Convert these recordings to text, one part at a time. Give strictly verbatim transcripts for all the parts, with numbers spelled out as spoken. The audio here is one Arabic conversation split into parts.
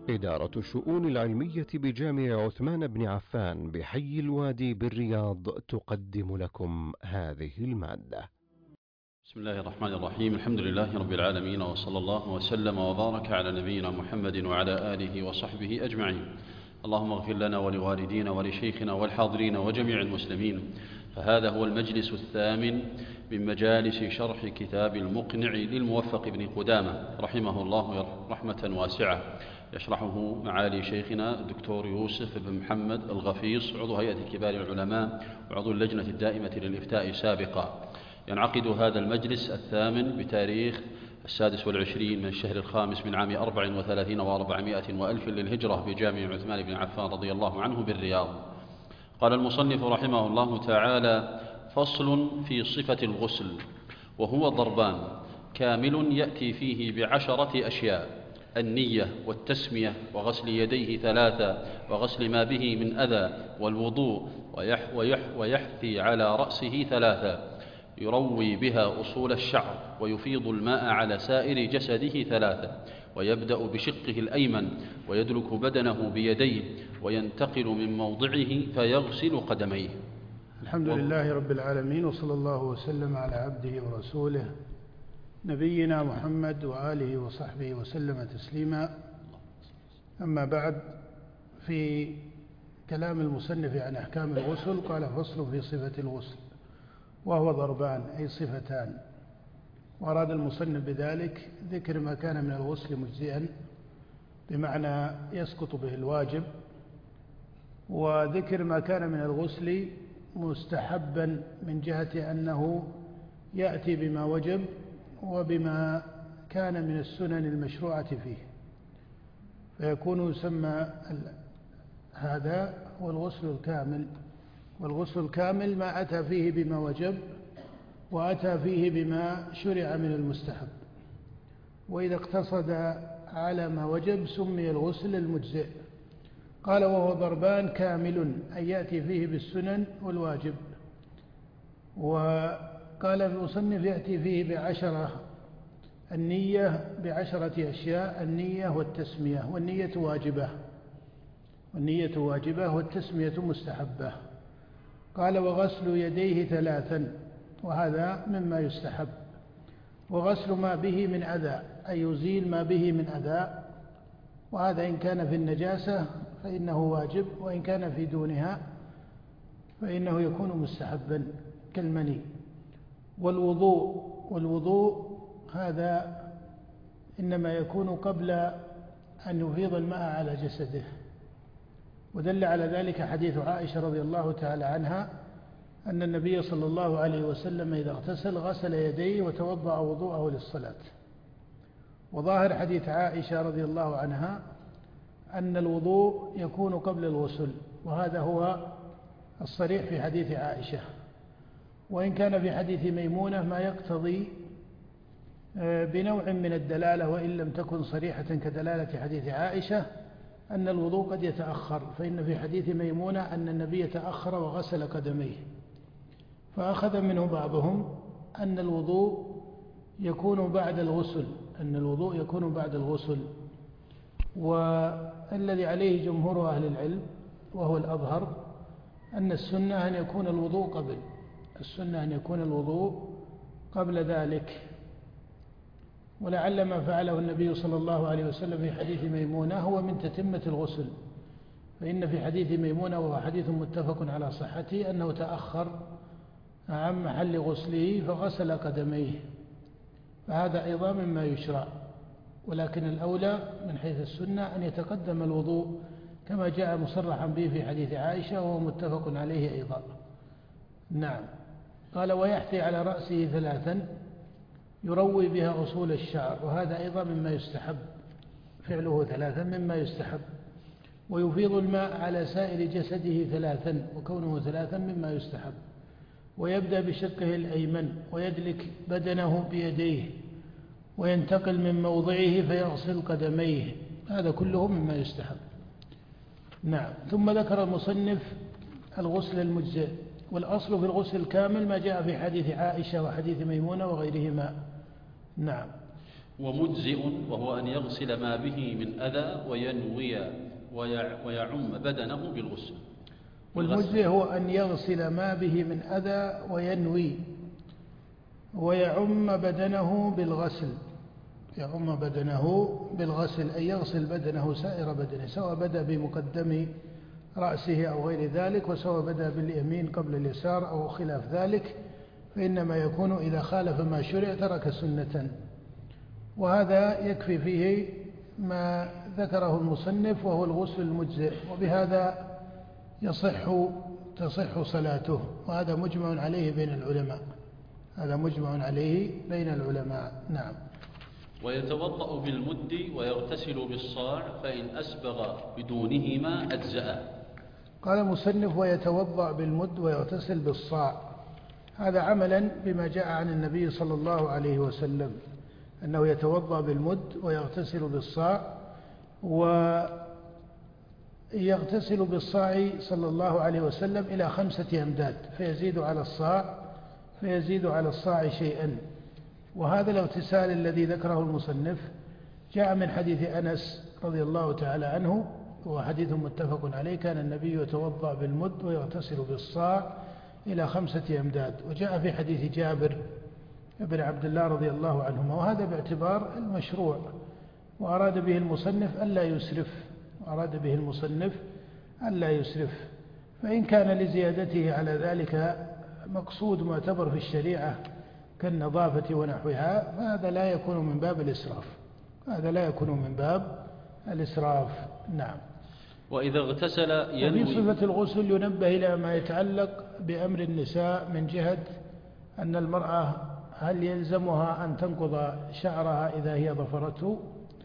إدارة الشؤون العلمية بجامع عثمان بن عفان بحي الوادي بالرياض تقدم لكم هذه المادة. بسم الله الرحمن الرحيم. الحمد لله رب العالمين، وصلى الله وسلم وبارك على نبينا محمد وعلى آله وصحبه أجمعين. اللهم اغفر لنا ولوالدينا ولشيخنا والحاضرين وجميع المسلمين. فهذا هو المجلس الثامن من مجالس شرح كتاب المقنع للموفق بن قدامة رحمه الله رحمة واسعة، يشرحه معالي شيخنا الدكتور يوسف بن محمد الغفيص، عضو هيئة كبار العلماء وعضو اللجنة الدائمة للإفتاء سابقا. ينعقد هذا المجلس الثامن بتاريخ السادس والعشرين من الشهر الخامس من عام أربع وثلاثين وأربعمائة وألف للهجرة بجامع عثمان بن عفان رضي الله عنه بالرياض. قال المصنف رحمه الله تعالى: فصل في صفة الغسل، وهو ضربان: كامل يأتي فيه بعشرة أشياء: النية والتسمية وغسل يديه ثلاثة وغسل ما به من أذى والوضوء ويح ويح ويحثي على رأسه ثلاثة، يروي بها أصول الشعر ويفيض الماء على سائر جسده ثلاثة، ويبدأ بشقه الأيمن ويدلك بدنه بيديه وينتقل من موضعه فيغسل قدميه. الحمد لله رب العالمين، وصلى الله وسلم على عبده ورسوله نبينا محمد وآله وصحبه وسلم تسليما. أما بعد، في كلام المصنف عن أحكام الغسل قال: فصل في صفة الغسل، وهو ضربان أي صفتان. وأراد المصنف بذلك ذكر ما كان من الغسل مجزئا بمعنى يسقط به الواجب، وذكر ما كان من الغسل مستحبا من جهة أنه يأتي بما وجب وبما كان من السنن المشروعة فيه، فيكون يسمى هذا هو الغسل الكامل. والغسل الكامل ما أتى فيه بما وجب وأتى فيه بما شرع من المستحب، وإذا اقتصد على ما وجب سمي الغسل المجزئ. قال: وهو ضربان كامل أي يأتي فيه بالسنن والواجب. وقال المصنف: يأتي فيه بعشرة: النية بعشرة أشياء: النية والتسمية، والنية واجبة والنية واجبة والتسمية مستحبة. قال: وغسل يديه ثلاثا، وهذا مما يستحب. وغسل ما به من أذى أي يزيل ما به من أذى، وهذا إن كان في النجاسة فإنه واجب، وإن كان في دونها فإنه يكون مستحبا كالمني. والوضوء والوضوء هذا إنما يكون قبل أن يفيض الماء على جسده، ودل على ذلك حديث عائشة رضي الله تعالى عنها أن النبي صلى الله عليه وسلم إذا اغتسل غسل يديه وتوضأ وضوءه للصلاة. وظاهر حديث عائشة رضي الله عنها أن الوضوء يكون قبل الغسل، وهذا هو الصريح في حديث عائشة، وإن كان في حديث ميمونة ما يقتضي بنوع من الدلالة، وإن لم تكن صريحة كدلالة حديث عائشة، أن الوضوء قد يتأخر. فإن في حديث ميمونة أن النبي تأخر وغسل قدميه، فأخذ منه بعضهم أن الوضوء يكون بعد الغسل أن الوضوء يكون بعد الغسل والذي عليه جمهور أهل العلم وهو الأظهر أن السنة أن يكون الوضوء قبل السنة أن يكون الوضوء قبل ذلك. ولعل ما فعله النبي صلى الله عليه وسلم في حديث ميمونة هو من تتمة الغسل، فإن في حديث ميمونة، وهو حديث متفق على صحته، أنه تأخر عن محل غسله فغسل قدميه، فهذا أيضا مما يشرع. ولكن الأولى من حيث السنة أن يتقدم الوضوء كما جاء مصرحا به في حديث عائشة، وهو متفق عليه أيضا. نعم. قال: ويحثي على رأسه ثلاثا يروي بها أصول الشعر، وهذا أيضا مما يستحب، فعله ثلاثا مما يستحب. ويفيض الماء على سائر جسده ثلاثا، وكونه ثلاثا مما يستحب. ويبدأ بشقه الأيمن ويدلك بدنه بيديه وينتقل من موضعه فيغسل قدميه، هذا كله مما يستحب. نعم. ثم ذكر المصنف الغسل المجزئ. والأصل في الغسل الكامل ما جاء في حديث عائشة وحديث ميمونة وغيرهما. نعم. ومجزئ وهو أن يغسل ما به من أذى وينوي ويعم بدنه بالغسل. والمجزئ هو أن يغسل ما به من أذى وينوي ويعم بدنه بالغسل، يعم بدنه بالغسل أي يغسل بدنه سائر بدنه، سواء بدأ بمقدم رأسه أو غير ذلك، وسواء بدأ باليمين قبل اليسار أو خلاف ذلك، فإنما يكون إذا خالف ما شرع ترك سنة. وهذا يكفي فيه ما ذكره المصنف وهو الغسل المجزئ، وبهذا يصح تصح صلاته، وهذا مجمع عليه بين العلماء، هذا مجمع عليه بين العلماء. نعم. ويتوضأ بالمد ويغتسل بالصاع فإن أسبغ بدونهما أجزأ. قال المصنف ويتوضأ بالمد ويغتسل بالصاع، هذا عملا بما جاء عن النبي صلى الله عليه وسلم أنه يتوضأ بالمد ويغتسل بالصاع، ويغتسل بالصاع صلى الله عليه وسلم إلى خمسة أمداد، فيزيد على الصاع فيزيد على الصاع شيئا. وهذا الاغتسال الذي ذكره المصنف جاء من حديث أنس رضي الله تعالى عنه، وهو حديث متفق عليه، كان النبي يتوضأ بالمد ويغتسل بالصاع إلى خمسة أمداد. وجاء في حديث جابر بن عبد الله رضي الله عنهما، وهذا باعتبار المشروع، وأراد به المصنف ألا يسرف وأراد به المصنف ألا يسرف فإن كان لزيادته على ذلك مقصود معتبر في الشريعة كالنظافة ونحوها، فهذا لا يكون من باب الإسراف، هذا لا يكون من باب الإسراف. نعم. وإذا اغتسل ينوي. وفي صفة الغسل ينبه إلى ما يتعلق بأمر النساء من جهة أن المرأة هل يلزمها أن تنقض شعرها إذا هي ظفرته؟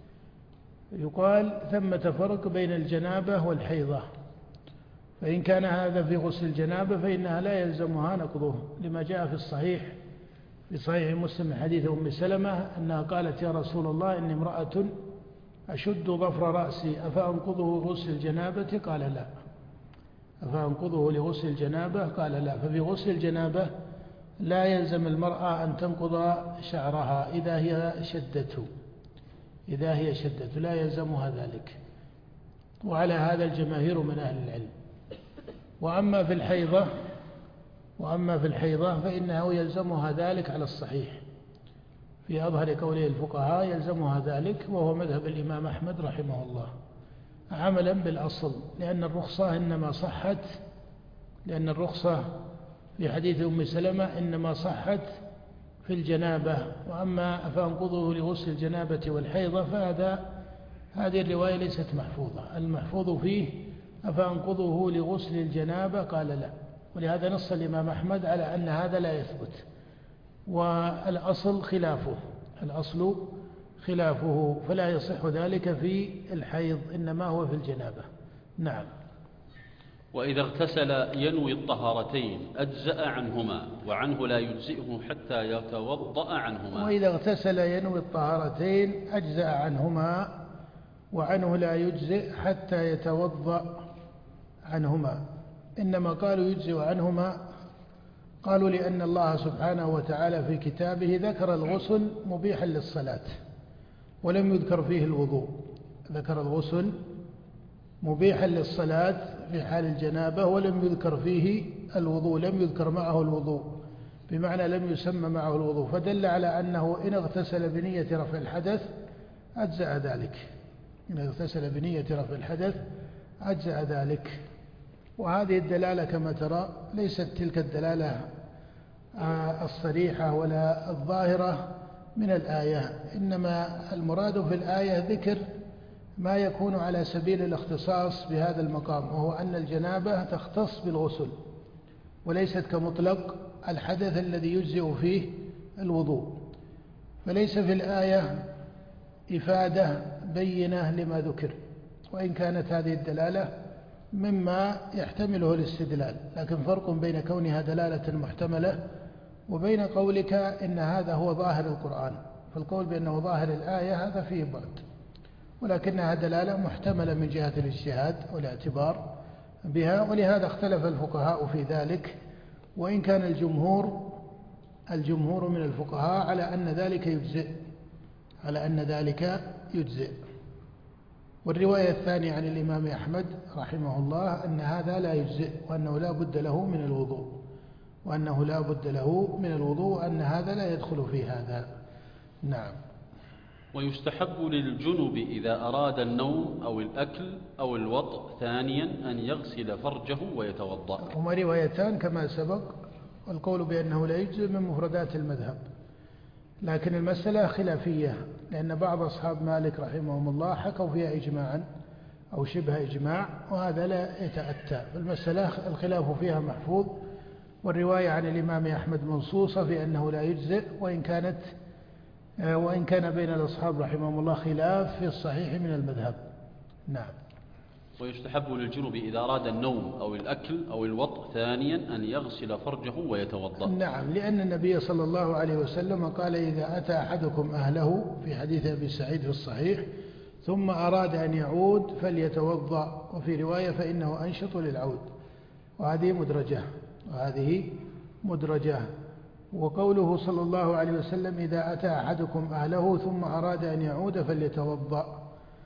يقال ثمة فرق بين الجنابة والحيضة، فإن كان هذا في غسل الجنابة فإنها لا يلزمها نقضه، لما جاء في الصحيح في صحيح مسلم من حديث أم سلمة أنها قالت يا رسول الله إني امرأة أشد ظفر رأسي أفأنقضه غسل الجنابة؟ قال لا. أفأنقضه لغسل الجنابة؟ قال لا. ففي غسل الجنابة لا يلزم المرأة أن تنقض شعرها إذا هي شدته إذا هي شدته لا يلزمها ذلك، وعلى هذا الجماهير من أهل العلم. وأما في الحيضة وأما في الحيضة فإنه يلزمها ذلك على الصحيح، في أظهر قوله الفقهاء يلزمها ذلك، وهو مذهب الإمام أحمد رحمه الله، عملا بالأصل، لأن الرخصة إنما صحت لأن الرخصة في حديث أم سلمة إنما صحت في الجنابة، وأما فأنقضه لغسل الجنابة والحيضة فهذا هذه الرواية ليست محفوظة، المحفوظ فيه أفأنقضه لغسل الجنابة؟ قال لا. ولهذا نص الإمام أحمد على أن هذا لا يثبت، والأصل خلافه الأصل خلافه فلا يصح ذلك في الحيض، إنما هو في الجنابة. نعم. وإذا اغتسل ينوي الطهارتين أجزأ عنهما، وعنه لا يجزئه حتى يتوضأ عنهما. وإذا اغتسل ينوي الطهارتين أجزأ عنهما، وعنه لا يجزئ حتى يتوضأ عنهما. إنما قالوا يجزئ عنهما قالوا لأن الله سبحانه وتعالى في كتابه ذكر الغسل مبيحا للصلاة ولم يذكر فيه الوضوء، ذكر الغسل مبيحا للصلاة في حال الجنابة ولم يذكر فيه الوضوء، لم يذكر معه الوضوء، بمعنى لم يسمى معه الوضوء، فدل على أنه إن اغتسل بنية رفع الحدث أجزأ ذلك، إن اغتسل بنية رفع الحدث أجزأ ذلك. وهذه الدلالة كما ترى ليست تلك الدلالة الصريحة ولا الظاهرة من الآية، إنما المراد في الآية ذكر ما يكون على سبيل الاختصاص بهذا المقام، وهو أن الجنابة تختص بالغسل وليست كمطلق الحدث الذي يجزئ فيه الوضوء. فليس في الآية إفادة بينة لما ذكر، وإن كانت هذه الدلالة مما يحتمله الاستدلال، لكن فرق بين كونها دلالة محتملة وبين قولك إن هذا هو ظاهر القرآن، فالقول بأنه ظاهر الآية هذا فيه بعد، ولكنها دلالة محتملة من جهة الاجتهاد والاعتبار بها، ولهذا اختلف الفقهاء في ذلك، وإن كان الجمهور الجمهور من الفقهاء على أن ذلك يجزئ على أن ذلك يجزئ. والرواية الثانية عن الإمام أحمد رحمه الله أن هذا لا يجزئ، وأنه لا بد له من الوضوء وأنه لا بد له من الوضوء وأن هذا لا يدخل في هذا. نعم. ويستحب للجنب إذا أراد النوم أو الأكل أو الوطء ثانيا أن يغسل فرجه ويتوضأ. هما روايتان كما سبق، والقول بأنه لا يجزئ من مفردات المذهب، لكن المسألة خلافية، لأن بعض أصحاب مالك رحمهم الله حكوا فيها إجماعا أو شبه إجماع، وهذا لا يتأتى. المسألة الخلاف فيها محفوظ، والرواية عن الإمام أحمد منصوصة في أنه لا يجزئ، وإن كانت وإن كان بين الأصحاب رحمهم الله خلاف في الصحيح من المذهب. نعم. ويستحب للجنب إذا أراد النوم أو الأكل أو الوطء ثانيا أن يغسل فرجه ويتوضأ. نعم، لأن النبي صلى الله عليه وسلم قال: إذا أتى أحدكم أهله، في حديث أبي سعيد في الصحيح، ثم أراد أن يعود فليتوضأ، وفي رواية فإنه أنشط للعود. وهذه مدرجة وهذه مدرجة وقوله صلى الله عليه وسلم: إذا أتى أحدكم أهله ثم أراد أن يعود فليتوضأ.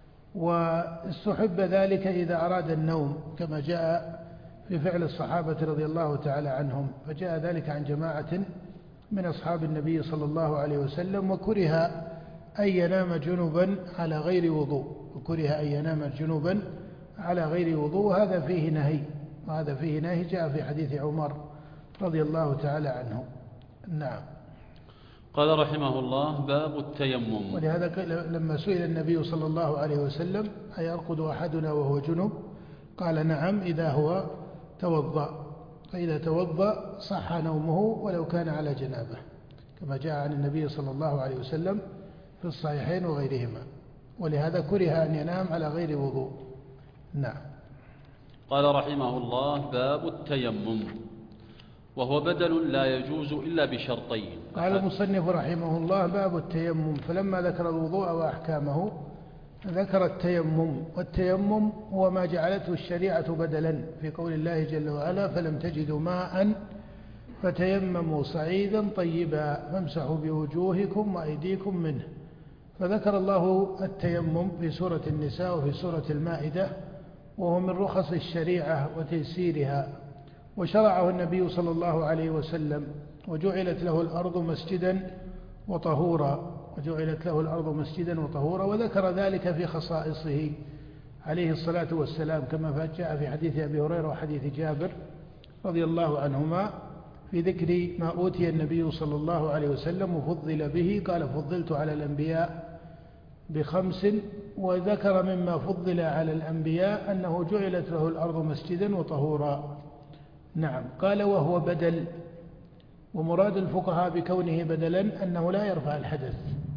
واستحب ذلك إذا أراد النوم، كما جاء في فعل الصحابة رضي الله تعالى عنهم، فجاء ذلك عن جماعة من أصحاب النبي صلى الله عليه وسلم. وكره أن ينام جنبا على غير وضوء وكره أن ينام جنبا على غير وضوء هذا فيه نهي وهذا فيه نهي جاء في حديث عمر رضي الله تعالى عنه. نعم. قال رحمه الله: باب التيمم. ولهذا لما سئل النبي صلى الله عليه وسلم: أيرقد أحدنا وهو جنب؟ قال: نعم، إذا هو توضأ، فإذا توضأ صح نومه ولو كان على جنابه، كما جاء عن النبي صلى الله عليه وسلم في الصحيحين وغيرهما. ولهذا كره أن ينام على غير وضوء. نعم. قال رحمه الله: باب التيمم، وهو بدل لا يجوز إلا بشرطين. قال المصنف رحمه الله: باب التيمم. فلما ذكر الوضوء وأحكامه ذكر التيمم. والتيمم هو ما جعلته الشريعة بدلا، في قول الله جل وعلا: فلم تجدوا ماء فتيمموا صعيدا طيبا فامسحوا بوجوهكم وأيديكم منه. فذكر الله التيمم في سورة النساء وفي سورة المائدة، وهو من رخص الشريعة وتيسيرها. وشرعه النبي صلى الله عليه وسلم، وجعلت له الأرض مسجدا وطهورا وجعلت له الأرض مسجدا وطهورا وذكر ذلك في خصائصه عليه الصلاة والسلام، كما جاء في حديث أبي هريرة وحديث جابر رضي الله عنهما في ذكر ما أوتي النبي صلى الله عليه وسلم وفضل به. قال: فضلت على الأنبياء بخمس. وذكر مما فضل على الأنبياء أنه جعلت له الأرض مسجدا وطهورا. نعم. قال: وهو بدل. ومراد الفقهاء بكونه بدلا أنه لا يرفع الحدث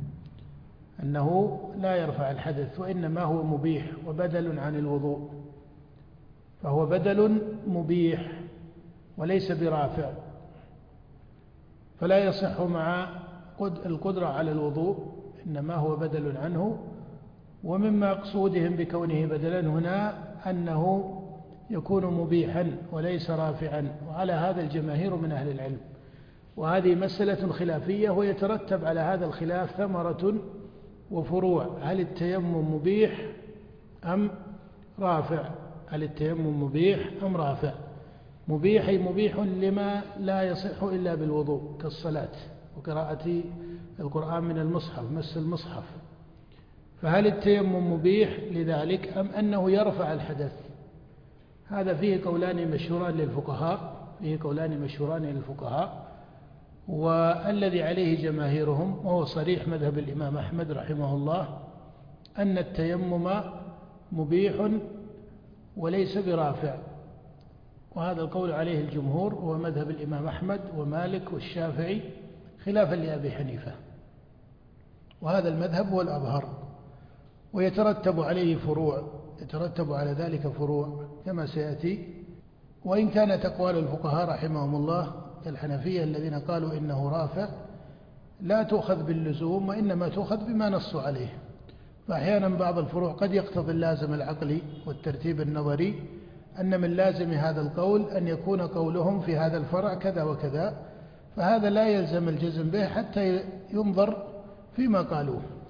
أنه لا يرفع الحدث وإنما هو مبيح وبدل عن الوضوء، فهو بدل مبيح وليس برافع، فلا يصح مع القدرة على الوضوء، إنما هو بدل عنه. ومن مقصودهم بكونه بدلا هنا أنه يكون مبيحا وليس رافعا، وعلى هذا الجماهير من أهل العلم. وهذه مسألة خلافية، ويترتب على هذا الخلاف ثمرة وفروع: هل التيمم مبيح أم رافع؟ هل التيمم مبيح أم رافع؟ مبيح أي مبيح لما لا يصح إلا بالوضوء، كالصلاة وقراءة القرآن من المصحف، مس المصحف. فهل التيمم مبيح لذلك أم أنه يرفع الحدث؟ هذا فيه قولان مشهوران للفقهاء فيه قولان مشهوران للفقهاء والذي عليه جماهيرهم، وهو صريح مذهب الإمام أحمد رحمه الله، أن التيمم مبيح وليس برافع. وهذا القول عليه الجمهور، هو مذهب الإمام أحمد ومالك والشافعي، خلافا لأبي حنيفة. وهذا المذهب هو الأظهر، ويترتب عليه فروع يترتب على ذلك فروع كما سيأتي. وإن كانت أقوال الفقهاء رحمهم الله الحنفية الذين قالوا إنه رافع لا تؤخذ باللزوم، وإنما تؤخذ بما نصوا عليه. فأحيانا بعض الفروع قد يقتضي اللازم العقلي والترتيب النظري أن من لازم هذا القول أن يكون قولهم في هذا الفرع كذا وكذا، فهذا لا يلزم الجزم به حتى ينظر فيما قالوه.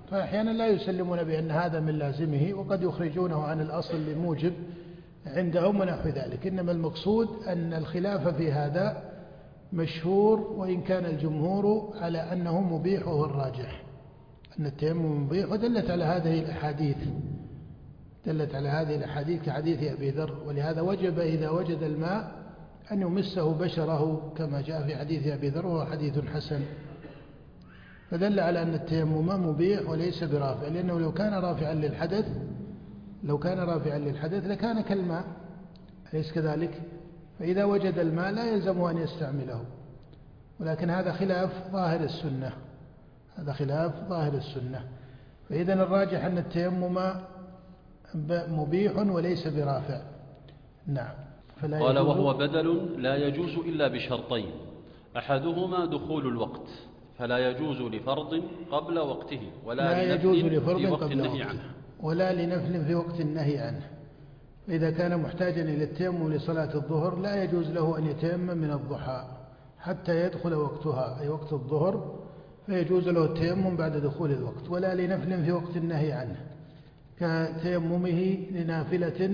فأحيانا لا يسلمون بأن هذا من لازمه، وقد يخرجونه عن الأصل لموجب عندهم ونحو ذلك. إنما المقصود أن الخلاف في هذا مشهور، وإن كان الجمهور على أنه مبيح وهو الراجح، أن التيمم مبيح، ودلت على هذه الأحاديث دلت على هذه الأحاديث كحديث أبي ذر. ولهذا وجب إذا وجد الماء أن يمسه بشره كما جاء في حديث أبي ذر، وهو حديث حسن. فدل على أن التيمم مبيح وليس برافع، لأنه لو كان رافعا للحدث لو كان رافعا للحدث لكان كالماء، أليس كذلك؟ فإذا وجد الماء لا يلزمه أن يستعمله، ولكن هذا خلاف ظاهر السنة هذا خلاف ظاهر السنة. فإذا الراجح أن التيمم مبيح وليس برافع. نعم. قال وهو بدل لا يجوز إلا بشرطين، أحدهما دخول الوقت، فلا يجوز لفرض قبل وقته ولا لا يجوز لنفل في وقت قبل النهي وقته عنه ولا لنفل في وقت النهي عنه. فإذا كان محتاجا إلى التيمم لصلاة الظهر لا يجوز له أن يتيمم من الضحى حتى يدخل وقتها، أي وقت الظهر، فيجوز له التيمم بعد دخول الوقت. ولا لنفل في وقت النهي عنه كتيممه لنافلة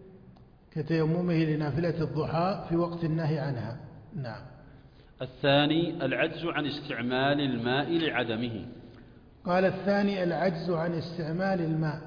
كتيممه لنافلة الضحى في وقت النهي عنها. نعم. الثاني العجز عن استعمال الماء لعدمه. قال الثاني العجز عن استعمال الماء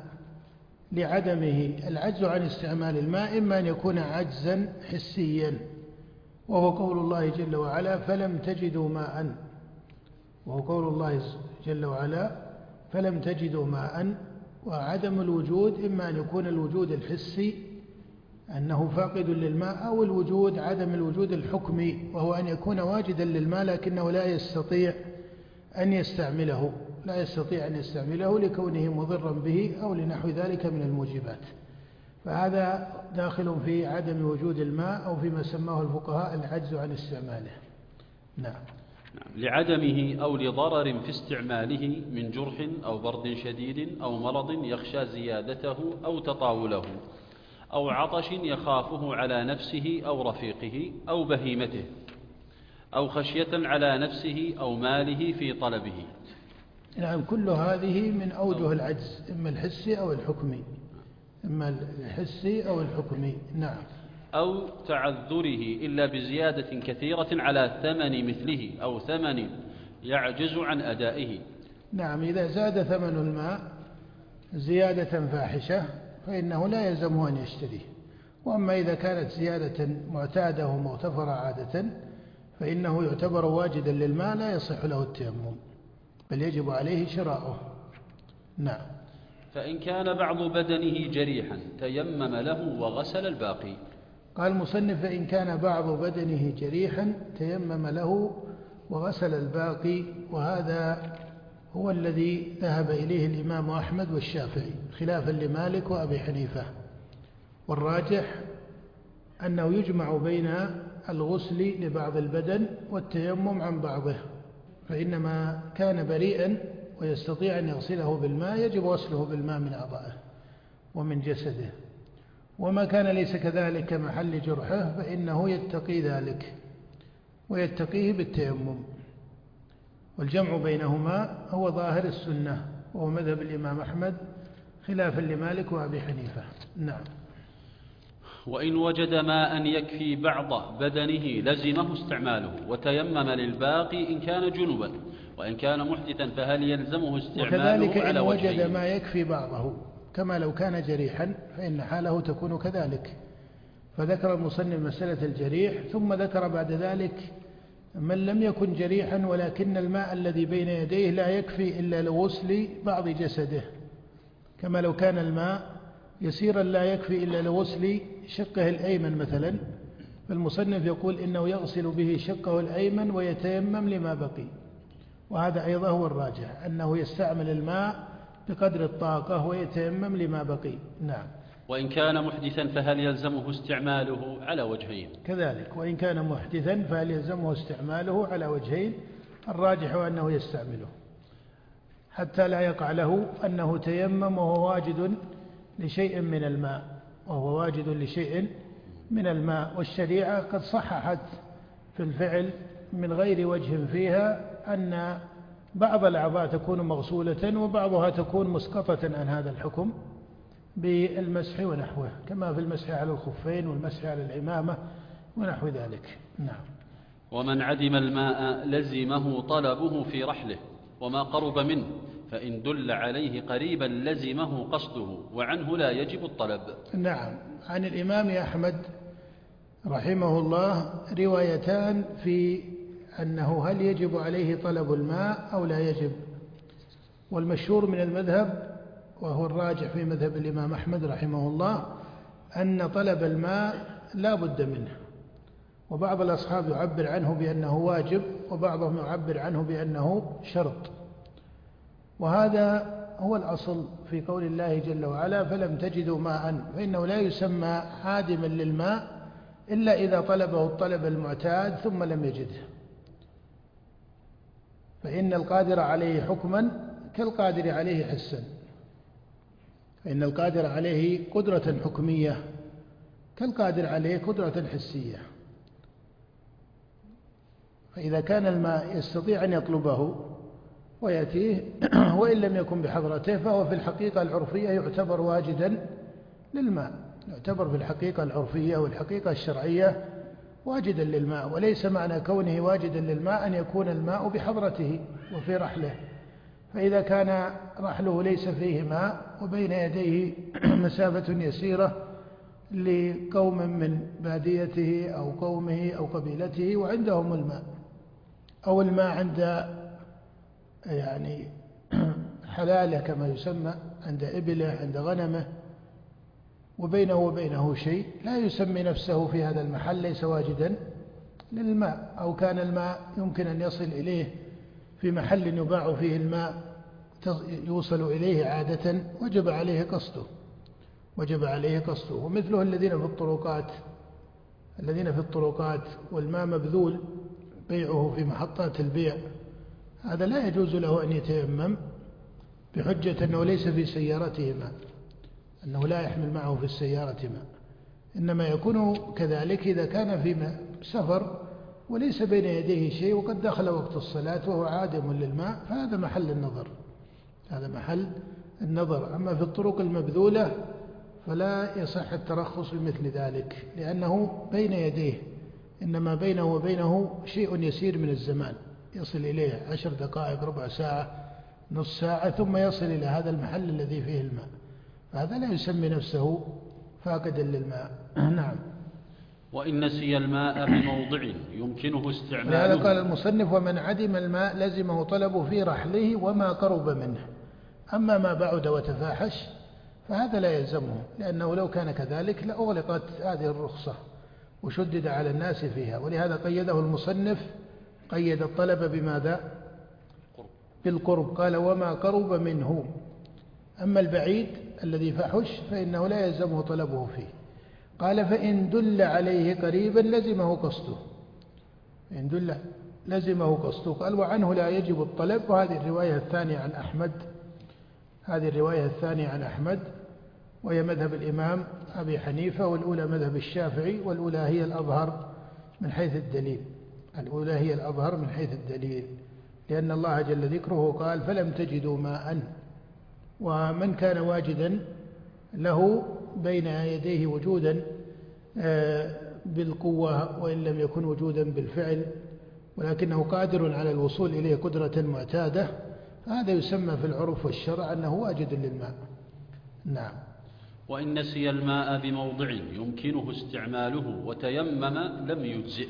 لعدمه. العجز عن استعمال الماء إما أن يكون عجزا حسيا، وهو قول الله جل وعلا فلم تجدوا ماء وهو قول الله جل وعلا فلم تجدوا ماء. وعدم الوجود إما أن يكون الوجود الحسي أنه فاقد للماء، أو الوجود عدم الوجود الحكمي، وهو أن يكون واجدا للماء لكنه لا يستطيع أن يستعمله لا يستطيع أن يستعمله لكونه مضرا به أو لنحو ذلك من الموجبات. فهذا داخل في عدم وجود الماء، أو فيما سماه الفقهاء العجز عن استعماله. نعم. لعدمه أو لضرر في استعماله من جرح أو برد شديد أو مرض يخشى زيادته أو تطاوله، أو عطش يخافه على نفسه أو رفيقه أو بهيمته، أو خشية على نفسه أو ماله في طلبه. نعم. كل هذه من أوجه العجز، إما الحسي أو الحكمي إما الحسي أو الحكمي. نعم. أو تعذره إلا بزيادة كثيرة على ثمن مثله أو ثمن يعجز عن أدائه. نعم. إذا زاد ثمن الماء زيادة فاحشة فإنه لا يلزمه أن يشتريه. وأما إذا كانت زيادة معتادة ومغتفرة عادة فإنه يعتبر واجدا للماء لا يصح له التيمم، بل يجب عليه شراؤه. نعم. فإن كان بعض بدنه جريحا تيمم له وغسل الباقي. قال المصنف فإن كان بعض بدنه جريحا تيمم له وغسل الباقي. وهذا هو الذي ذهب إليه الإمام أحمد والشافعي خلافا لمالك وأبي حنيفة. والراجح أنه يجمع بين الغسل لبعض البدن والتيمم عن بعضه، فإنما كان بريئا ويستطيع أن يغسله بالماء يجب غسله بالماء من أعضائه ومن جسده، وما كان ليس كذلك كمحل جرحه فإنه يتقي ذلك ويتقيه بالتيمم. والجمع بينهما هو ظاهر السنة، وهو مذهب الإمام أحمد خلافا لمالك وأبي حنيفة. نعم. وإن وجد ماء يكفي بعض بدنه لزمه استعماله وتيمم للباقي إن كان جنبا، وإن كان محدثا فهل يلزمه استعماله وكذلك على إن وجهين. وجد ما يكفي بعضه كما لو كان جريحا فإن حاله تكون كذلك. فذكر المصنف مسألة الجريح، ثم ذكر بعد ذلك من لم يكن جريحا ولكن الماء الذي بين يديه لا يكفي إلا لغسل بعض جسده، كما لو كان الماء يسيرا لا يكفي إلا لغسل شقه الأيمن مثلا، فالمصنف يقول إنه يغسل به شقه الأيمن ويتيمم لما بقي. وهذا أيضا هو الراجح أنه يستعمل الماء بقدر الطاقة ويتيمم لما بقي. نعم. وإن كان محدثا فهل يلزمه استعماله على وجهين. كذلك وإن كان محدثا فهل يلزمه استعماله على وجهين. الراجح أنه يستعمله حتى لا يقع له أنه تيمم وهو واجد لشيء من الماء وهو واجد لشيء من الماء. والشريعة قد صححت في الفعل من غير وجه فيها أن بعض الأعضاء تكون مغسولة وبعضها تكون مسقطة عن هذا الحكم بالمسح ونحوه، كما في المسح على الخفين والمسح على العمامة ونحو ذلك. نعم. ومن عدم الماء لزمه طلبه في رحله وما قرب منه، فإن دل عليه قريبا لزمه قصده وعنه لا يجب الطلب. نعم. عن الإمام أحمد رحمه الله روايتان في أنه هل يجب عليه طلب الماء أو لا يجب، والمشهور من المذهب وهو الراجح في مذهب الإمام أحمد رحمه الله أن طلب الماء لا بد منه، وبعض الأصحاب يعبر عنه بأنه واجب وبعضهم يعبر عنه بأنه شرط، وهذا هو الأصل في قول الله جل وعلا فلم تجدوا ماء، فإنه لا يسمى عادما للماء إلا إذا طلبه الطلب المعتاد ثم لم يجده، فإن القادر عليه حكما كالقادر عليه حسا، فإن القادر عليه قدرة حكمية كالقادر عليه قدرة حسية، فإذا كان الماء يستطيع أن يطلبه ويأتيه وإن لم يكن بحضرته فهو في الحقيقة العرفية يعتبر واجدا للماء، يعتبر في الحقيقة العرفية والحقيقة الشرعية واجدا للماء، وليس معنى كونه واجدا للماء أن يكون الماء بحضرته وفي رحله، فإذا كان رحله ليس فيه ماء وبين يديه مسافة يسيرة لقوم من باديته أو قومه أو قبيلته وعندهم الماء، أو الماء عند يعني حلاله كما يسمى عند إبله عند غنمه وبينه وبينه شيء، لا يسمي نفسه في هذا المحل ليس واجدا للماء، أو كان الماء يمكن أن يصل إليه في محل يباع فيه الماء يوصل إليه عادة وجب عليه قصده وجب عليه قصده ومثله الذين في الطرقات الذين في الطرقات والماء مبذول بيعه في محطات البيع، هذا لا يجوز له أن يتيمم بحجة أنه ليس في سيارته ماء، أنه لا يحمل معه في السيارة ماء، إنما يكون كذلك إذا كان في سفر وليس بين يديه شيء وقد دخل وقت الصلاة وهو عادم للماء، فهذا محل النظر هذا محل النظر. أما في الطرق المبذولة فلا يصح الترخص بمثل ذلك، لأنه بين يديه، إنما بينه وبينه شيء يسير من الزمان يصل إليه عشر دقائق ربع ساعة نص ساعة ثم يصل إلى هذا المحل الذي فيه الماء، فهذا لا يسمي نفسه فاقدا للماء. نعم. وإن نسي الماء بموضع يمكنه استعماله. لهذا قال المصنف ومن عدم الماء لزمه طلبه في رحله وما قرب منه، أما ما بعد وتفاحش فهذا لا يلزمه، لأنه لو كان كذلك لأغلقت هذه الرخصة وشدد على الناس فيها، ولهذا قيده المصنف قيد الطلب بماذا؟ بالقرب، قال وما قرب منه، أما البعيد الذي فحش فإنه لا يلزمه طلبه فيه. قال فإن دل عليه قريبا لزمه قصده، إن دل لزمه قصده. قال وعنه لا يجب الطلب، وهذه الرواية الثانية عن أحمد هذه الرواية الثانية عن أحمد وهي مذهب الإمام أبي حنيفة، والأولى مذهب الشافعي، والأولى هي الأظهر من حيث الدليل الأولى هي الأظهر من حيث الدليل، لأن الله جل ذكره قال فلم تجدوا ماء، ومن كان واجدا له بين يديه وجودا بالقوة وإن لم يكن وجودا بالفعل، ولكنه قادر على الوصول إليه قدرة معتادة، فهذا يسمى في العرف والشرع أنه واجد للماء. نعم. وإن نسي الماء بموضع يمكنه استعماله وتيمم لم يجزئه.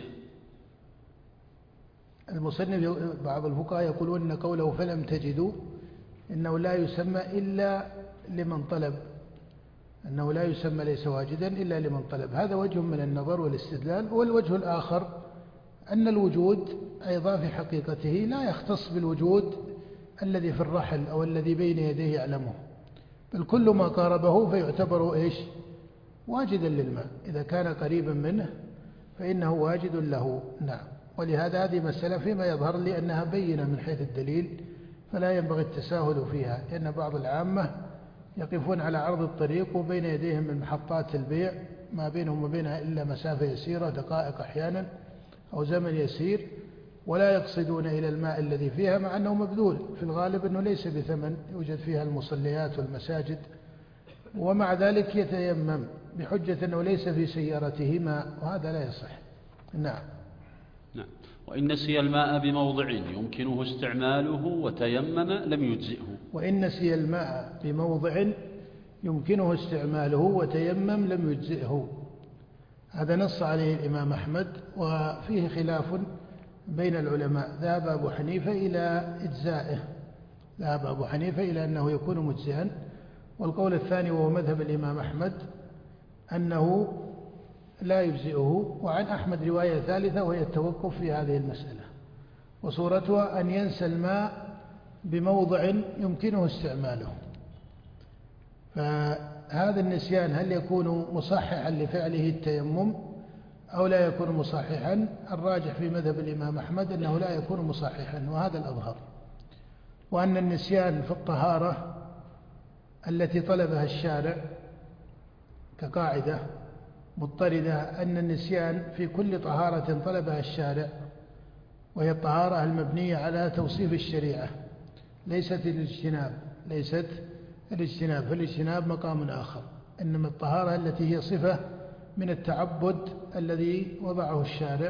المصنف بعض الفقهاء يقولون أن قوله فلم تجدوا إنه لا يسمى إلا لمن طلب، أنه لا يسمى ليس واجدا إلا لمن طلب، هذا وجه من النظر والاستدلال. والوجه الآخر أن الوجود أيضا في حقيقته لا يختص بالوجود الذي في الرحل أو الذي بين يديه يعلمه، بل كل ما قاربه فيعتبر إيش؟ واجدا للماء، إذا كان قريبا منه فإنه واجد له. نعم. ولهذا هذه مسألة فيما يظهر لي أنها بينة من حيث الدليل، فلا ينبغي التساهل فيها، لأن بعض العامة يقفون على عرض الطريق وبين يديهم من محطات البيع ما بينهم وبينها إلا مسافة يسيرة دقائق أحيانا أو زمن يسير، ولا يقصدون إلى الماء الذي فيها، مع أنه مبذول في الغالب أنه ليس بثمن، يوجد فيها المصليات والمساجد، ومع ذلك يتيمم بحجة أنه ليس في سيارته ماء، وهذا لا يصح. نعم. نعم. وإن نسي الماء بموضع يمكنه استعماله وتيمم لم يجزئه. وإن نسي الماء بموضع يمكنه استعماله وتيمم لم يجزئه، هذا نص عليه الإمام أحمد، وفيه خلاف بين العلماء. ذهب أبو حنيفة إلى إجزائه، ذهب أبو حنيفة إلى أنه يكون مجزئا، والقول الثاني وهو مذهب الإمام أحمد أنه لا يجزئه. وعن أحمد رواية ثالثة وهي التوقف في هذه المسألة، وصورتها أن ينسى الماء بموضع يمكنه استعماله. فهذا النسيان هل يكون مصححا لفعله التيمم أو لا يكون مصححا؟ الراجح في مذهب الإمام أحمد أنه لا يكون مصححا، وهذا الأظهر، وأن النسيان في الطهارة التي طلبها الشارع كقاعدة مضطردة، أن النسيان في كل طهارة طلبها الشارع، وهي الطهارة المبنية على توصيف الشريعة، ليست الاجتناب، ليست الاجتناب، فالاجتناب مقام آخر، إنما الطهارة التي هي صفة من التعبد الذي وضعه الشارع.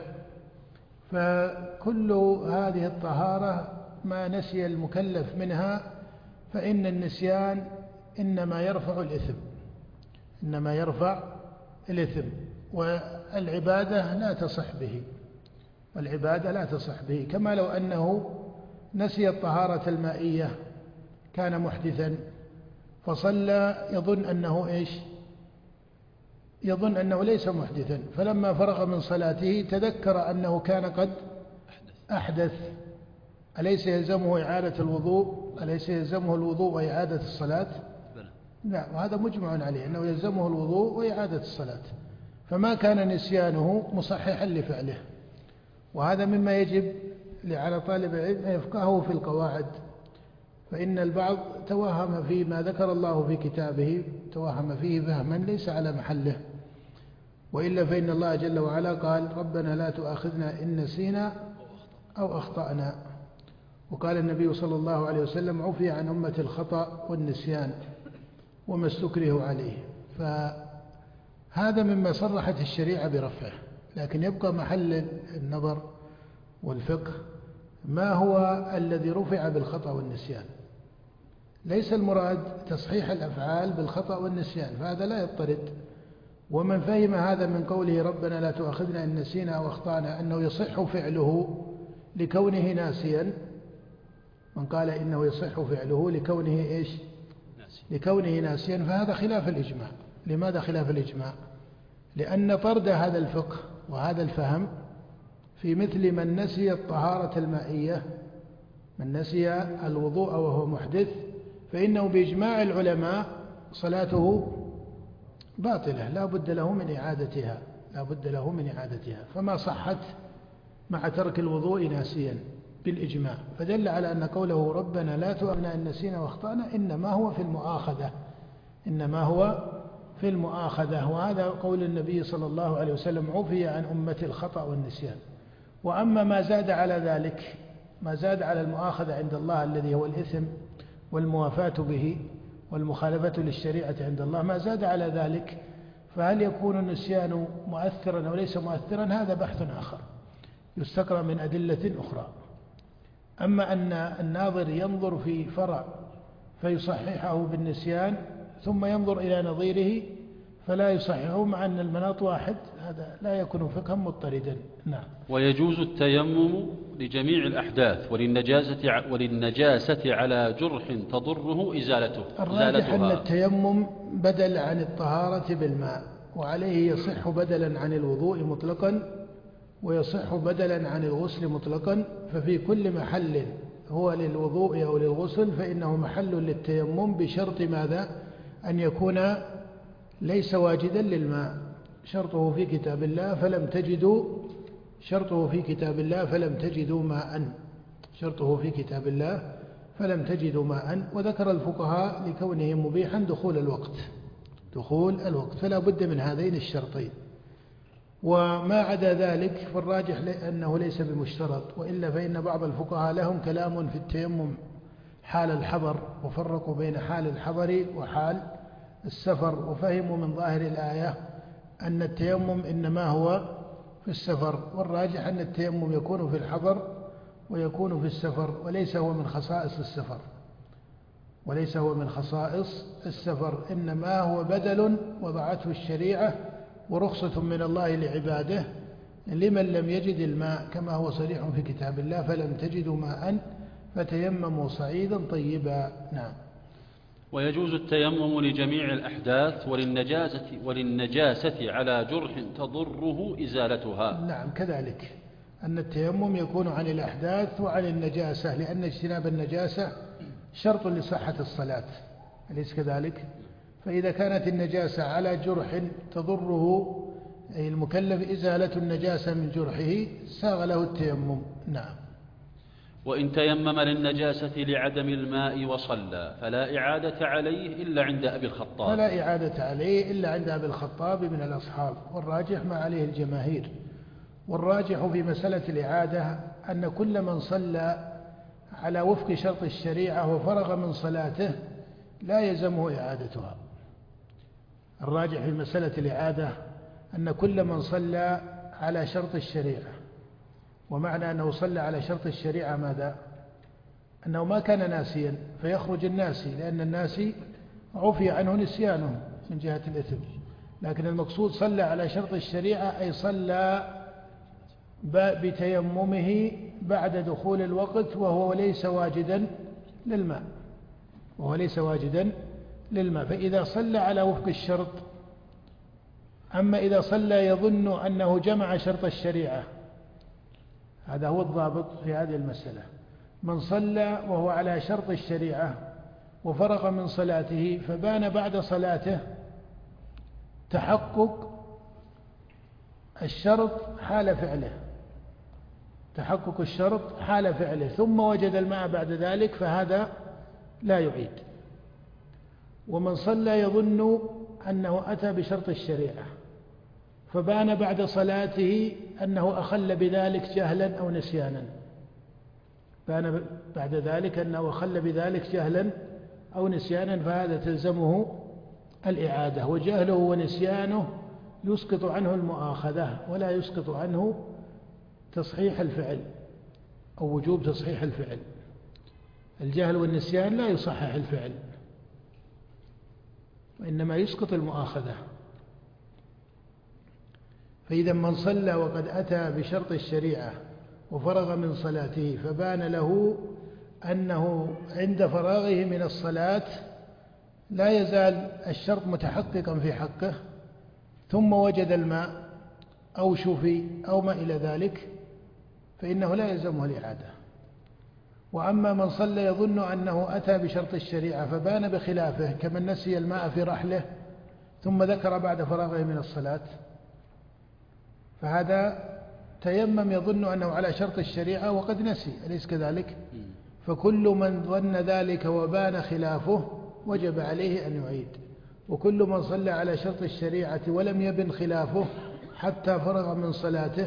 فكل هذه الطهارة ما نسي المكلف منها فإن النسيان إنما يرفع الإثم، إنما يرفع الإثم، والعبادة لا تصح به، والعبادة لا تصح به، كما لو أنه نسي الطهارة المائية، كان محدثا فصلى يظن أنه إيش؟ يظن أنه ليس محدثا، فلما فرغ من صلاته تذكر أنه كان قد أحدث، أليس يلزمه إعادة الوضوء؟ أليس يلزمه الوضوء وإعادة الصلاة؟ لا، وهذا مجمع عليه أنه يلزمه الوضوء وإعادة الصلاة، فما كان نسيانه مصححا لفعله. وهذا مما يجب على طالب العلم أن يفقهه في القواعد، فإن البعض توهم فيما ذكر الله في كتابه، توهم فيه فهما ليس على محله، وإلا فإن الله جل وعلا قال ربنا لا تؤاخذنا إن نسينا أو أخطأنا، وقال النبي صلى الله عليه وسلم عفي عن أمة الخطأ والنسيان وما استكره عليه. فهذا مما صرحت الشريعة برفعه، لكن يبقى محل النظر والفقه ما هو الذي رفع بالخطأ والنسيان. ليس المراد تصحيح الأفعال بالخطأ والنسيان، فهذا لا يضطرد. ومن فهم هذا من قوله ربنا لا تؤاخذنا إن نسينا أو أخطأنا أنه يصح فعله لكونه ناسيا، من قال إنه يصح فعله لكونه إيش؟ لكونه ناسيا، فهذا خلاف الإجماع. لماذا خلاف الإجماع؟ لأن طرد هذا الفقه وهذا الفهم في مثل من نسي الطهارة المائية، من نسي الوضوء وهو محدث، فإنه بإجماع العلماء صلاته باطلة، لا بد له من إعادتها، لا بد له من إعادتها، فما صحت مع ترك الوضوء ناسيا بالإجماع. فدل على أن قوله ربنا لا تؤاخذنا إن نسينا واخطأنا إنما هو في المؤاخذة، إنما هو في المؤاخذة. وهذا قول النبي صلى الله عليه وسلم عفي عن أمة الخطأ والنسيان. وأما ما زاد على ذلك، ما زاد على المؤاخذة عند الله الذي هو الإثم والموافاة به والمخالفة للشريعة عند الله، ما زاد على ذلك، فهل يكون النسيان مؤثرا أو ليس مؤثرا؟ هذا بحث آخر يستقرأ من أدلة أخرى. أما أن الناظر ينظر في فرع فيصححه بالنسيان ثم ينظر إلى نظيره فلا يصححه مع أن المناط واحد، هذا لا يكون فقها مضطردا. نعم. ويجوز التيمم لجميع الأحداث وللنجاسة وللنجاسة على جرح تضره إزالته. الراجح أن التيمم بدل عن الطهارة بالماء، وعليه يصح بدلا عن الوضوء مطلقا ويصح بدلا عن الغسل مطلقا، ففي كل محل هو للوضوء أو للغسل فإنه محل للتيمم، بشرط ماذا؟ أن يكون ليس واجدا للماء. شرطه في كتاب الله فلم تجدوا شرطه في كتاب الله فلم تجدوا ماء شرطه في كتاب الله فلم تجدوا ماء. وذكر الفقهاء لكونه مبيحا دخول الوقت دخول الوقت فلا بد من هذين الشرطين. وما عدا ذلك فالراجح أنه ليس بمشترط، وإلا فإن بعض الفقهاء لهم كلام في التيمم حال الحضر، وفرقوا بين حال الحضر وحال السفر، وفهموا من ظاهر الآية أن التيمم إنما هو في السفر، والراجح أن التيمم يكون في الحضر ويكون في السفر، وليس هو من خصائص السفر وليس هو من خصائص السفر إنما هو بدل وضعته الشريعة ورخصة من الله لعباده لمن لم يجد الماء، كما هو صريح في كتاب الله: فلم تجدوا ماء فتيمموا صعيدا طيبا. نعم. ويجوز التيمم لجميع الأحداث وللنجاسة, وللنجاسة على جرح تضره إزالتها. نعم كذلك، أن التيمم يكون عن الأحداث وعن النجاسة، لأن اجتناب النجاسة شرط لصحة الصلاة، أليس كذلك؟ فإذا كانت النجاسة على جرح تضره أي المكلف إزالة النجاسة من جرحه ساغ له التيمم. نعم. وإن تيمم للنجاسة لعدم الماء وصلى فلا إعادة عليه إلا عند أبي الخطاب. فلا إعادة عليه إلا عند أبي الخطاب من الأصحاب، والراجح ما عليه الجماهير. والراجح في مسألة الإعادة أن كل من صلى على وفق شرط الشريعة وفرغ من صلاته لا يلزمه إعادتها. الراجح في مسألة الإعادة أن كل من صلى على شرط الشريعة، ومعنى أنه صلى على شرط الشريعة ماذا؟ أنه ما كان ناسيا فيخرج الناسي، لأن الناسي عفي عنه نسيانه من جهة الإثم، لكن المقصود صلى على شرط الشريعة أي صلى بتيممه بعد دخول الوقت وهو ليس واجدا للماء وهو ليس واجدا للماء فإذا صلى على وفق الشرط. أما إذا صلى يظن أنه جمع شرط الشريعة، هذا هو الضابط في هذه المسألة. من صلى وهو على شرط الشريعة وفرغ من صلاته فبان بعد صلاته تحقق الشرط حال فعله تحقق الشرط حال فعله ثم وجد الماء بعد ذلك فهذا لا يعيد. ومن صلى يظن أنه أتى بشرط الشريعة فبان بعد صلاته أنه أخل بذلك جهلا أو نسيانا بان بعد ذلك أنه أخل بذلك جهلا أو نسيانا فهذا تلزمه الإعادة. وجهله ونسيانه يسقط عنه المؤاخذة ولا يسقط عنه تصحيح الفعل أو وجوب تصحيح الفعل. الجهل والنسيان لا يصحح الفعل وإنما يسقط المؤاخذة. فإذا من صلى وقد أتى بشرط الشريعة وفرغ من صلاته فبان له أنه عند فراغه من الصلاة لا يزال الشرط متحققا في حقه ثم وجد الماء أو شفي أو ما إلى ذلك فإنه لا يلزمه الإعادة. وأما من صلى يظن أنه أتى بشرط الشريعة فبان بخلافه كمن نسي الماء في رحله ثم ذكر بعد فراغه من الصلاة فهذا تيمم يظن أنه على شرط الشريعة وقد نسي، أليس كذلك؟ فكل من ظن ذلك وبان خلافه وجب عليه أن يعيد. وكل من صلى على شرط الشريعة ولم يبن خلافه حتى فرغ من صلاته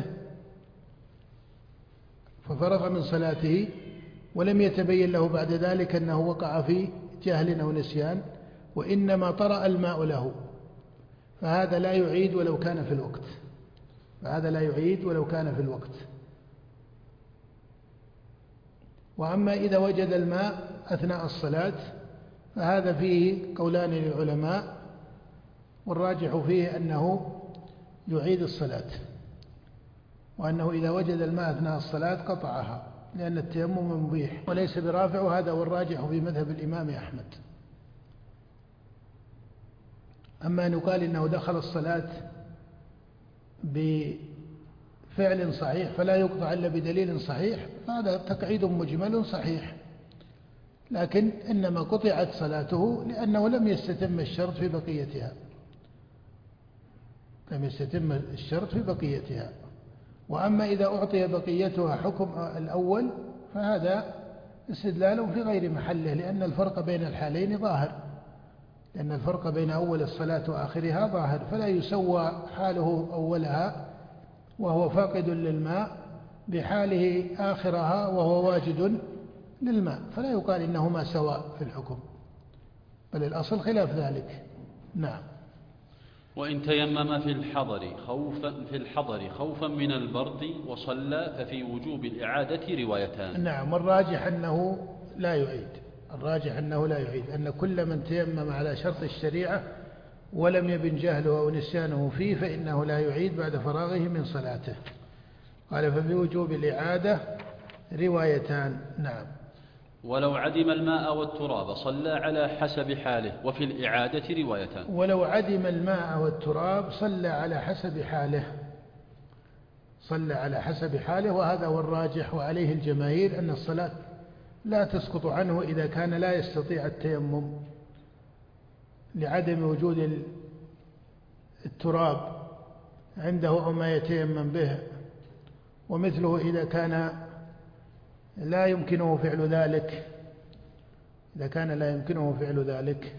ففرغ من صلاته ولم يتبين له بعد ذلك أنه وقع في جهل أو نسيان وإنما طرأ الماء له فهذا لا يعيد ولو كان في الوقت فهذا لا يعيد ولو كان في الوقت. وأما إذا وجد الماء أثناء الصلاة فهذا فيه قولان للعلماء والراجح فيه أنه يعيد الصلاة وأنه إذا وجد الماء أثناء الصلاة قطعها لأن التيمم مبيح وليس برافع وهذا هو الراجح في مذهب الإمام أحمد. أما أن يقال إنه دخل الصلاة بفعل صحيح فلا يقطع إلا بدليل صحيح فهذا تقعيد مجمل صحيح، لكن إنما قطعت صلاته لأنه لم يستتم الشرط في بقيتها لم يستتم الشرط في بقيتها. وأما إذا أعطي بقيتها حكم الأول فهذا استدلال في غير محله لأن الفرق بين الحالين ظاهر لأن الفرق بين أول الصلاة وآخرها ظاهر فلا يسوى حاله أولها وهو فاقد للماء بحاله آخرها وهو واجد للماء، فلا يقال إنهما سواء في الحكم، بل الأصل خلاف ذلك. نعم. وإن تيمم في الحضر خوفا في الحضر خوفا من البرد وصلى ففي وجوب الإعادة روايتان. نعم، والراجح أنه لا يعيد، الراجح أنه لا يعيد، أن كل من تيمم على شرط الشريعة ولم يبن جهله أو نسيانه فيه فإنه لا يعيد بعد فراغه من صلاته. قال ففي وجوب الإعادة روايتان. نعم. ولو عدم الماء والتراب صلى على حسب حاله وفي الإعادة روايتان. ولو عدم الماء والتراب صلى على حسب حاله، صلى على حسب حاله، وهذا هو الراجح وعليه الجماهير، أن الصلاة لا تسقط عنه إذا كان لا يستطيع التيمم لعدم وجود التراب عنده أو ما يتيمم به، ومثله إذا كان لا يمكنه فعل ذلك، إذا كان لا يمكنه فعل ذلك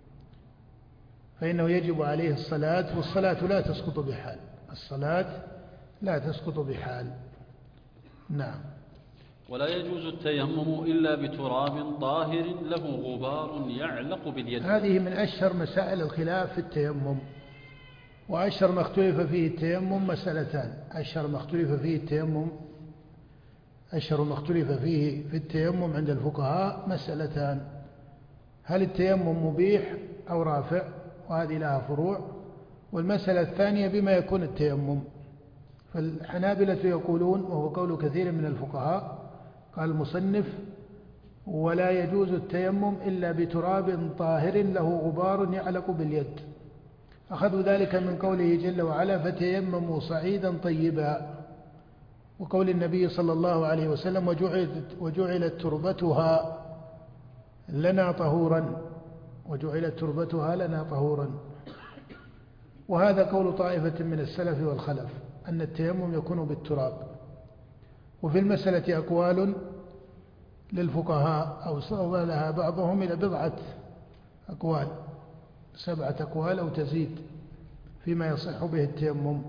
فإنه يجب عليه الصلاة، والصلاة لا تسقط بحال، الصلاة لا تسقط بحال. نعم. ولا يجوز التيمم إلا بتراب طاهر له غبار يعلق باليد. هذه من أشهر مسائل الخلاف في التيمم، وأشهر ما اختلف فيه التيمم مسألتان. أشهر ما اختلف فيه التيمم أشهر ما اختلف فيه في التيمم عند الفقهاء مسألتان: هل التيمم مبيح أو رافع؟ وهذه لها فروع. والمسألة الثانية بما يكون التيمم. فالحنابلة يقولون، وهو قول كثير من الفقهاء، قال المصنف: ولا يجوز التيمم إلا بتراب طاهر له غبار يعلق باليد. أخذوا ذلك من قوله جل وعلا: فتيمموا صعيدا طيبا، وقول النبي صلى الله عليه وسلم: وجعلت, وجعلت تربتها لنا طهورا، وجعلت تربتها لنا طهورا. وهذا قول طائفة من السلف والخلف، أن التيمم يكون بالتراب. وفي المسألة أقوال للفقهاء أو صولها بعضهم إلى بضعة أقوال، سبعة أقوال أو تزيد فيما يصح به التيمم،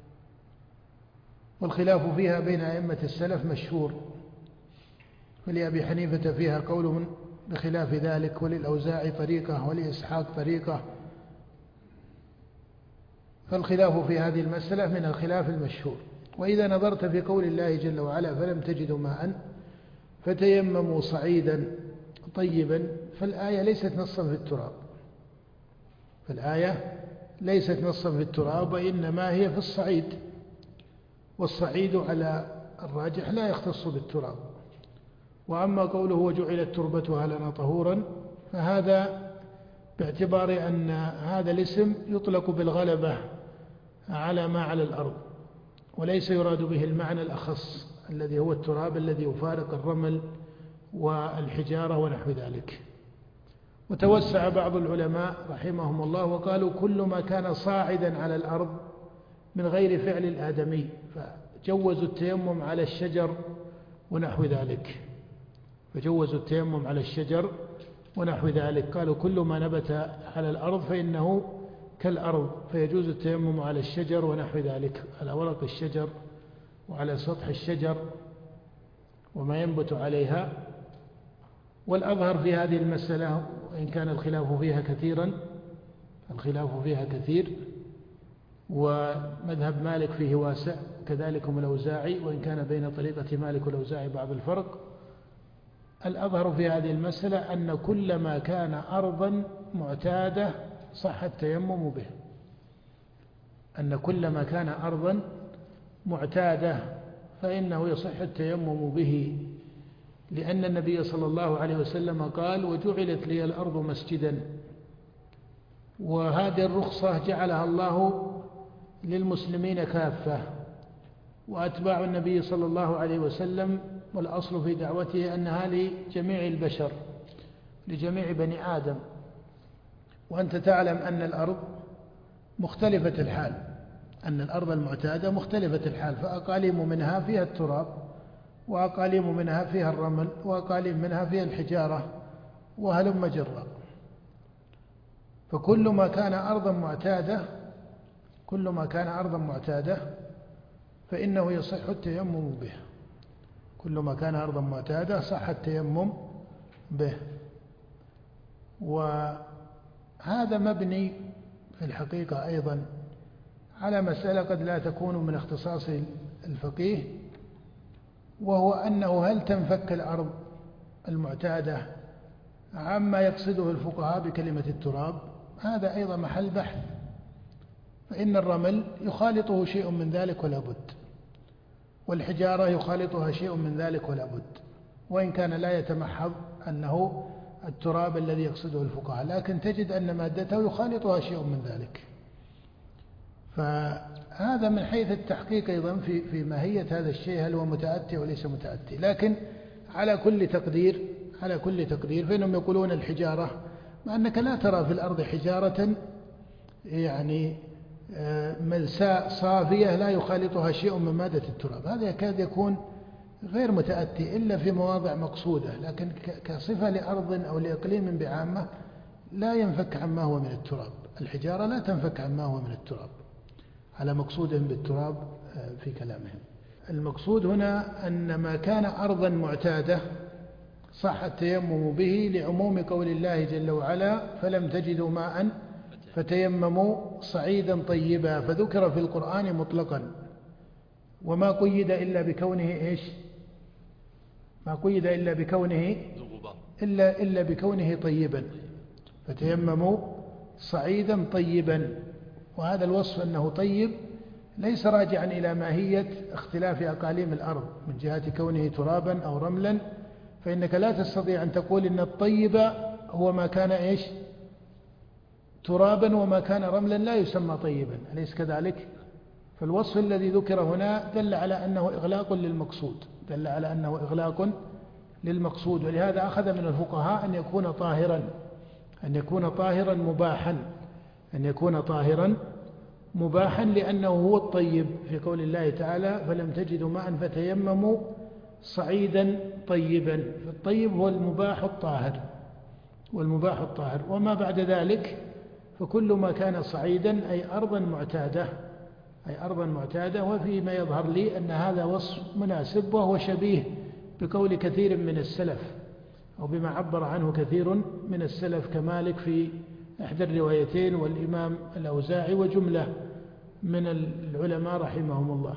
والخلاف فيها بين أئمة السلف مشهور. فلأبي حنيفة فيها قول بخلاف ذلك، وللأوزاعي طريقة، ولإسحاق طريقة. فالخلاف في هذه المسألة من الخلاف المشهور. وإذا نظرت في قول الله جل وعلا: فلم تجدوا ماء فتيمموا صعيدا طيبا، فالآية ليست نصا في التراب، فالآية ليست نصا في التراب، وإنما هي في الصعيد، والصعيد على الراجح لا يختص بالتراب. وأما قوله: وجعلت تربتها لنا طهورا، فهذا باعتبار أن هذا الاسم يطلق بالغلبة على ما على الأرض، وليس يراد به المعنى الأخص الذي هو التراب الذي يفارق الرمل والحجارة ونحو ذلك. وتوسع بعض العلماء رحمهم الله وقالوا: كل ما كان صاعدا على الأرض من غير فعل الآدمي، فجوزوا التيمم على الشجر ونحو ذلك، فجوزوا التيمم على الشجر ونحو ذلك. قالوا: كل ما نبت على الأرض فإنه كالأرض، فيجوز التيمم على الشجر ونحو ذلك، على ورق الشجر وعلى سطح الشجر وما ينبت عليها. والأظهر في هذه المسألة، وإن كان الخلاف فيها كثيرا، الخلاف فيها كثير، ومذهب مالك فيه واسع، كذلك هم الأوزاعي، وإن كان بين طريقة مالك والأوزاعي بعض الفرق. الأظهر في هذه المسألة أن كل ما كان أرضا معتادة صح التيمم به، أن كل ما كان أرضا معتادة فإنه يصح التيمم به، لأن النبي صلى الله عليه وسلم قال: وجعلت لي الأرض مسجدا. وهذه الرخصة جعلها الله للمسلمين كافة، وأتباع النبي صلى الله عليه وسلم، والأصل في دعوته أنها لجميع البشر، لجميع بني آدم. وأنت تعلم أن الأرض مختلفة الحال، أن الأرض المعتادة مختلفة الحال، فأقاليم منها فيها التراب، وأقاليم منها فيها الرمل، وأقاليم منها فيها الحجارة، وهلم جرا. فكل ما كان أرضا معتادة كل ما كان أرضا معتادة فإنه يصح التيمم به. كل ما كان أرضا معتادة صح التيمم به. وهذا مبني في الحقيقة أيضا على مسألة قد لا تكون من اختصاص الفقيه، وهو أنه هل تنفك الأرض المعتادة عما يقصده الفقهاء بكلمة التراب؟ هذا أيضا محل بحث، فإن الرمل يخالطه شيء من ذلك ولا بد، والحجارة يخالطها شيء من ذلك ولا بد، وإن كان لا يتمحض أنه التراب الذي يقصده الفقهاء، لكن تجد أن مادته يخالطها شيء من ذلك. فهذا من حيث التحقيق أيضا في في ماهية هذا الشيء، هل هو متأتي وليس متأتي. لكن على كل تقدير على كل تقدير فإنهم يقولون الحجارة، مع أنك لا ترى في الأرض حجارة يعني ملساء صافية لا يخالطها شيء من مادة التراب، هذا يكاد يكون غير متأتي إلا في مواضع مقصودة، لكن كصفة لأرض أو لإقليم بعامة لا ينفك عما هو من التراب. الحجارة لا تنفك عما هو من التراب على مقصودهم بالتراب في كلامهم. المقصود هنا أن ما كان أرضا معتادة صح التيمم به، لعموم قول الله جل وعلا فلم تجدوا ماء فتيمموا صعيدا طيبا، فذكر في القرآن مطلقا، وما قيد إلا بكونه إيش؟ ما قيد إلا بكونه إلا, إلا بكونه طيبا، فتيمموا صعيدا طيبا. وهذا الوصف أنه طيب ليس راجعا إلى ماهية اختلاف أقاليم الأرض من جهة كونه ترابا أو رملا، فإنك لا تستطيع أن تقول إن الطيب هو ما كان إيش؟ ترابا، وما كان رملا لا يسمى طيبا، أليس كذلك؟ فالوصف الذي ذكر هنا دل على أنه إغلاق للمقصود دل على أنه إغلاق للمقصود ولهذا أخذ من الفقهاء أن يكون طاهرا أن يكون طاهرا مباحا أن يكون طاهرا مباحا لأنه هو الطيب في قول الله تعالى فلم تجدوا ماء فتيمموا صعيدا طيبا. فالطيب هو المباح الطاهر والمباح الطاهر، وما بعد ذلك فكل ما كان صعيدا أي أرضا معتادة أي أرضا معتادة. وفيما يظهر لي أن هذا وصف مناسب، وهو شبيه بقول كثير من السلف أو بما عبر عنه كثير من السلف كمالك في إحدى الروايتين والإمام الأوزاعي وجملة من العلماء رحمهم الله.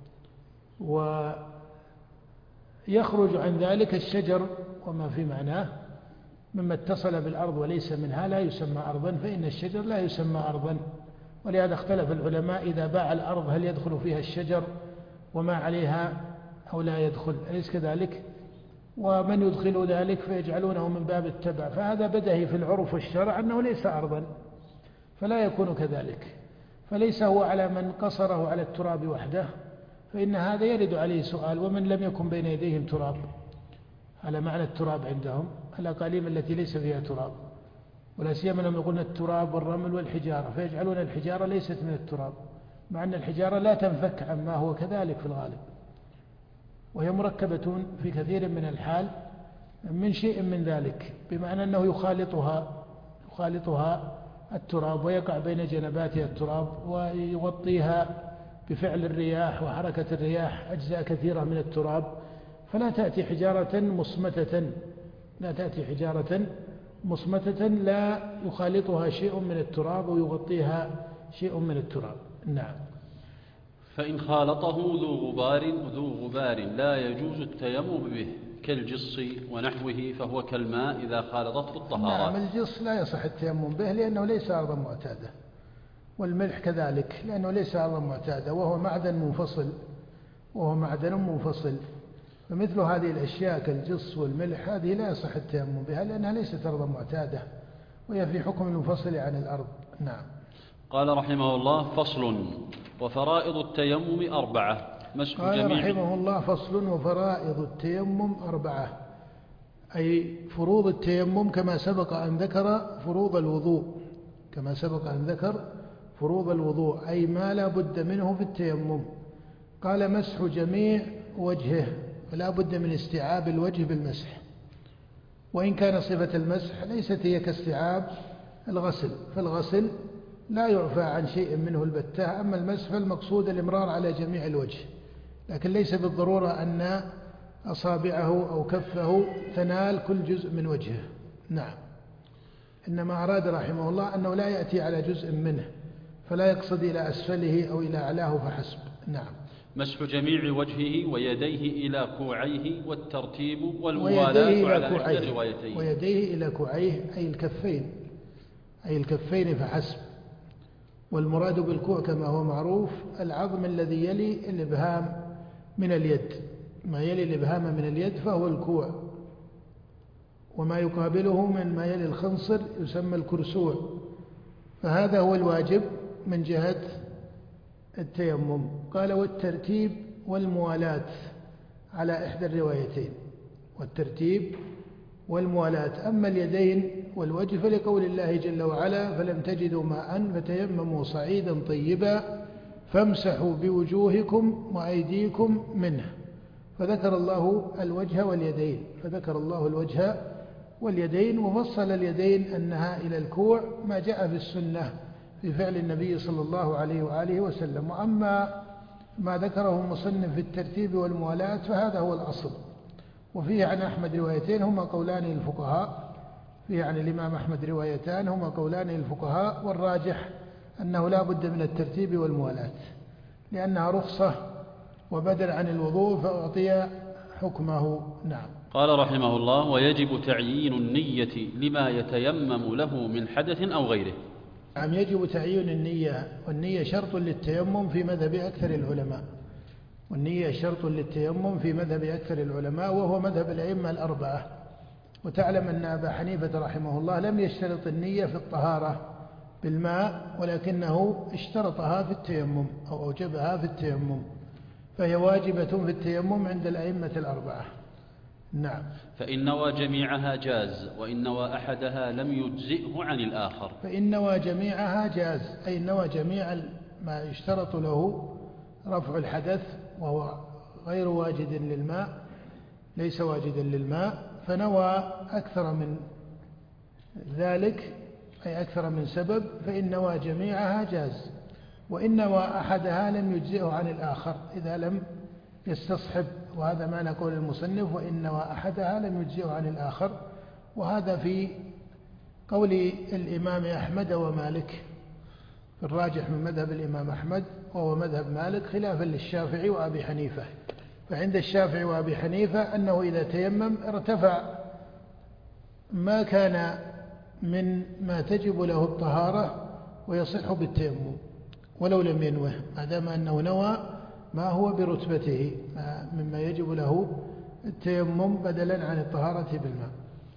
ويخرج عن ذلك الشجر وما في معناه مما اتصل بالأرض وليس منها لا يسمى أرضا، فإن الشجر لا يسمى أرضا. ولهذا اختلف العلماء إذا باع الأرض هل يدخل فيها الشجر وما عليها أو لا يدخل، أليس كذلك؟ ومن يدخل ذلك فيجعلونه من باب التبع، فهذا بدهي في العرف والشرع أنه ليس أرضا، فلا يكون كذلك. فليس هو على من قصره على التراب وحده، فإن هذا يرد عليه سؤال: ومن لم يكن بين يديهم تراب، على معنى التراب عندهم الأقاليم التي ليس فيها تراب، ولا سيما لما يقولون التراب والرمل والحجارة، فيجعلون الحجارة ليست من التراب، مع أن الحجارة لا تنفك عما هو كذلك في الغالب، وهي مركبة في كثير من الحال من شيء من ذلك، بمعنى أنه يخالطها يخالطها التراب ويقع بين جنباتها التراب ويغطيها بفعل الرياح وحركة الرياح أجزاء كثيرة من التراب، فلا تأتي حجارة مصمتة لا تأتي حجارة مصمتة لا يخالطها شيء من التراب ويغطيها شيء من التراب. نعم. فإن خالطه ذو غبار ذو غبار لا يجوز التيمم به كالجص ونحوه، فهو كالماء إذا خالطته الطهارة. نعم، الجص لا يصح التيمم به لأنه ليس أرضا معتادة، والملح كذلك لأنه ليس أرضا معتادة، وهو معدن منفصل وهو معدن منفصل فمثل هذه الأشياء كالجص والملح هذه لا يصح التيمم بها لأنها ليست أرضا معتادة، وهي في حكم المنفصل عن الأرض. نعم. قال رحمه الله: فصل: وفرائض التيمم أربعة. مسح قال جميع رحمه الله: فصل: وفرائض التيمم أربعة، أي فروض التيمم كما سبق أن ذكر فروض الوضوء كما سبق أن ذكر فروض الوضوء أي ما لا بد منه في التيمم. قال: مسح جميع وجهه، فلا بد من استيعاب الوجه بالمسح، وإن كان صفة المسح ليست هي كاستيعاب الغسل، فالغسل لا يعفى عن شيء منه البتة، أما المسح فالمقصود الإمرار على جميع الوجه لكن ليس بالضرورة أن أصابعه أو كفه تنال كل جزء من وجهه. نعم، إنما أراد رحمه الله أنه لا يأتي على جزء منه، فلا يقصد إلى أسفله أو إلى أعلاه فحسب. نعم. مسح جميع وجهه ويديه إلى كوعيه والترتيب والموالاة على إحدى الروايتين. ويديه إلى كوعيه أي الكفين، أي الكفين فحسب. والمراد بالكوع كما هو معروف العظم الذي يلي الإبهام من اليد، ما يلي الإبهام من اليد فهو الكوع، وما يقابله من ما يلي الخنصر يسمى الكرسوع. فهذا هو الواجب من جهة التيمم. قال والترتيب والموالاة على إحدى الروايتين، والترتيب والموالاة. أما اليدين والوجه فلقول الله جل وعلا فلم تجدوا ماء فتيمموا صعيدا طيبا فامسحوا بوجوهكم وأيديكم منه. فذكر الله الوجه واليدين، فذكر الله الوجه واليدين وفصل اليدين أنها إلى الكوع، ما جاء في السنة في فعل النبي صلى الله عليه وآله وسلم. وأما ما ذكره المصنف في الترتيب والموالاة فهذا هو الأصل. وفيه عن أحمد روايتين هما قولان الفقهاء، فيه عن الإمام أحمد روايتان هما قولان الفقهاء، والراجح أنه لا بد من الترتيب والموالاة لأنها رخصة وبدل عن الوضوء فأعطي حكمه. نعم. قال رحمه الله ويجب تعيين النية لما يتيمم له من حدث أو غيره. نعم، يجب تعيين النية، والنية شرط للتيمم في مذهب أكثر العلماء، والنية شرط للتيمم في مذهب أكثر العلماء وهو مذهب الأئمة الأربعة. وتعلم أن أبا حنيفة رحمه الله لم يشترط النية في الطهارة بالماء، ولكنه اشترطها في التيمم أو أوجبها في التيمم، فهي واجبة في التيمم عند الأئمة الأربعة. نعم. فإن نوى جميعها جاز، وإن نوى أحدها لم يجزئه عن الآخر. فإن نوى جميعها جاز، أي نوى جميع ما يشترط له رفع الحدث وهو غير واجد للماء، ليس واجدا للماء، فنوى أكثر من ذلك أي أكثر من سبب، فإن نوى جميعها جاز. وإن نوى أحدها لم يجزئه عن الآخر إذا لم يستصحب، وهذا معنى قول المصنف وإن نوى أحدها لم يجزئه عن الآخر. وهذا في قول الإمام أحمد ومالك، في الراجح من مذهب الإمام أحمد وهو مذهب مالك، خلافا للشافعي وأبي حنيفة. فعند الشافعي وأبي حنيفة أنه إذا تيمم ارتفع ما كان من ما تجب له الطهارة ويصح بالتيمم ولو لم ينوه، ما دام أنه نوى ما هو برتبته مما يجب له التيمم بدلا عن الطهارة بالماء.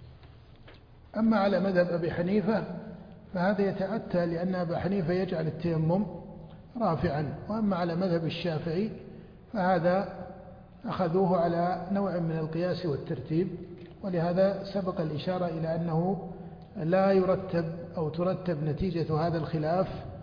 أما على مذهب أبي حنيفة فهذا يتأتى لأن أبا حنيفة يجعل التيمم رافعا، وأما على مذهب الشافعي فهذا أخذوه على نوع من القياس والترتيب، ولهذا سبق الإشارة إلى أنه لا يرتب أو ترتب نتيجة هذا الخلاف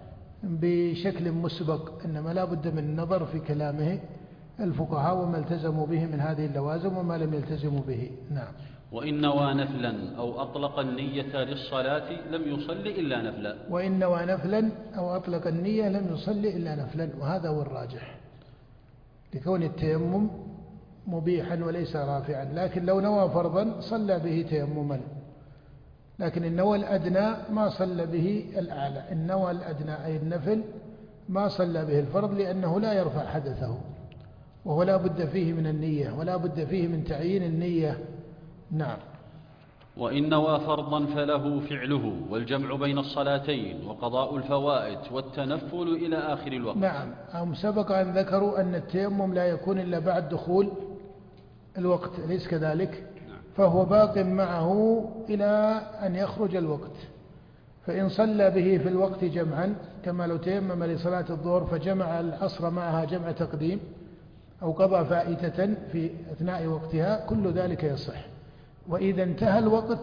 بشكل مسبق، إنما لا بد من النظر في كلامه الفقهاء وما التزموا به من هذه اللوازم وما لم يلتزموا به. نعم. وإن نوى نفلا أو أطلق النية للصلاة لم يصلي إلا نفلا. وإن نوى نفلا أو أطلق النية لم يصلي إلا نفلا، وهذا هو الراجح لكون التيمم مبيحا وليس رافعا. لكن لو نوى فرضا صلى به تيمما، لكن النوى الأدنى ما صلى به الأعلى. النوى الأدنى أي النفل ما صلى به الفرض لأنه لا يرفع حدثه، وهو لا بد فيه من النية ولا بد فيه من تعيين النية. نعم. وإن نوى فرضا فله فعله والجمع بين الصلاتين وقضاء الفوائد والتنفل إلى آخر الوقت. نعم. هم سبق أن ذكروا أن التيمم لا يكون إلا بعد دخول الوقت، أليس كذلك؟ فهو باق معه إلى أن يخرج الوقت. فإن صلى به في الوقت جمعا كما لو تيمم لصلاة الظهر فجمع العصر معها جمع تقديم أو قضى فائتة في أثناء وقتها، كل ذلك يصح. وإذا انتهى الوقت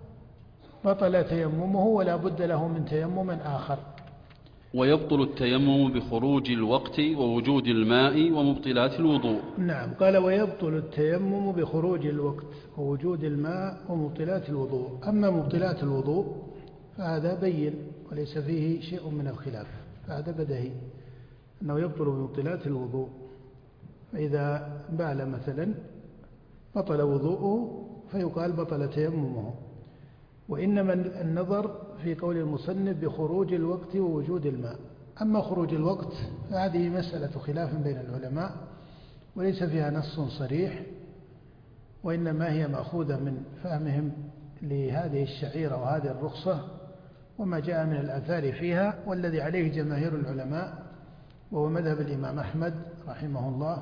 بطل تيممه ولا بد له من تيمم آخر. ويبطل التيمم بخروج الوقت ووجود الماء ومبطلات الوضوء. نعم. قال ويبطل التيمم بخروج الوقت ووجود الماء ومبطلات الوضوء. أما مبطلات الوضوء فهذا بين وليس فيه شيء من الخلاف، فهذا بدهي أنه يبطل بمبطلات الوضوء. فإذا بال مثلا بطل وضوءه فيقال بطل تيممه. وإنما النظر في قول المصنف بخروج الوقت ووجود الماء. أما خروج الوقت فهذه مسألة خلاف بين العلماء وليس فيها نص صريح، وإنما هي مأخوذة من فهمهم لهذه الشعيرة وهذه الرخصة وما جاء من الآثار فيها، والذي عليه جماهير العلماء وهو مذهب الإمام أحمد رحمه الله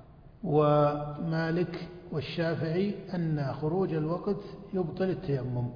ومالك والشافعي أن خروج الوقت يبطل التيمم.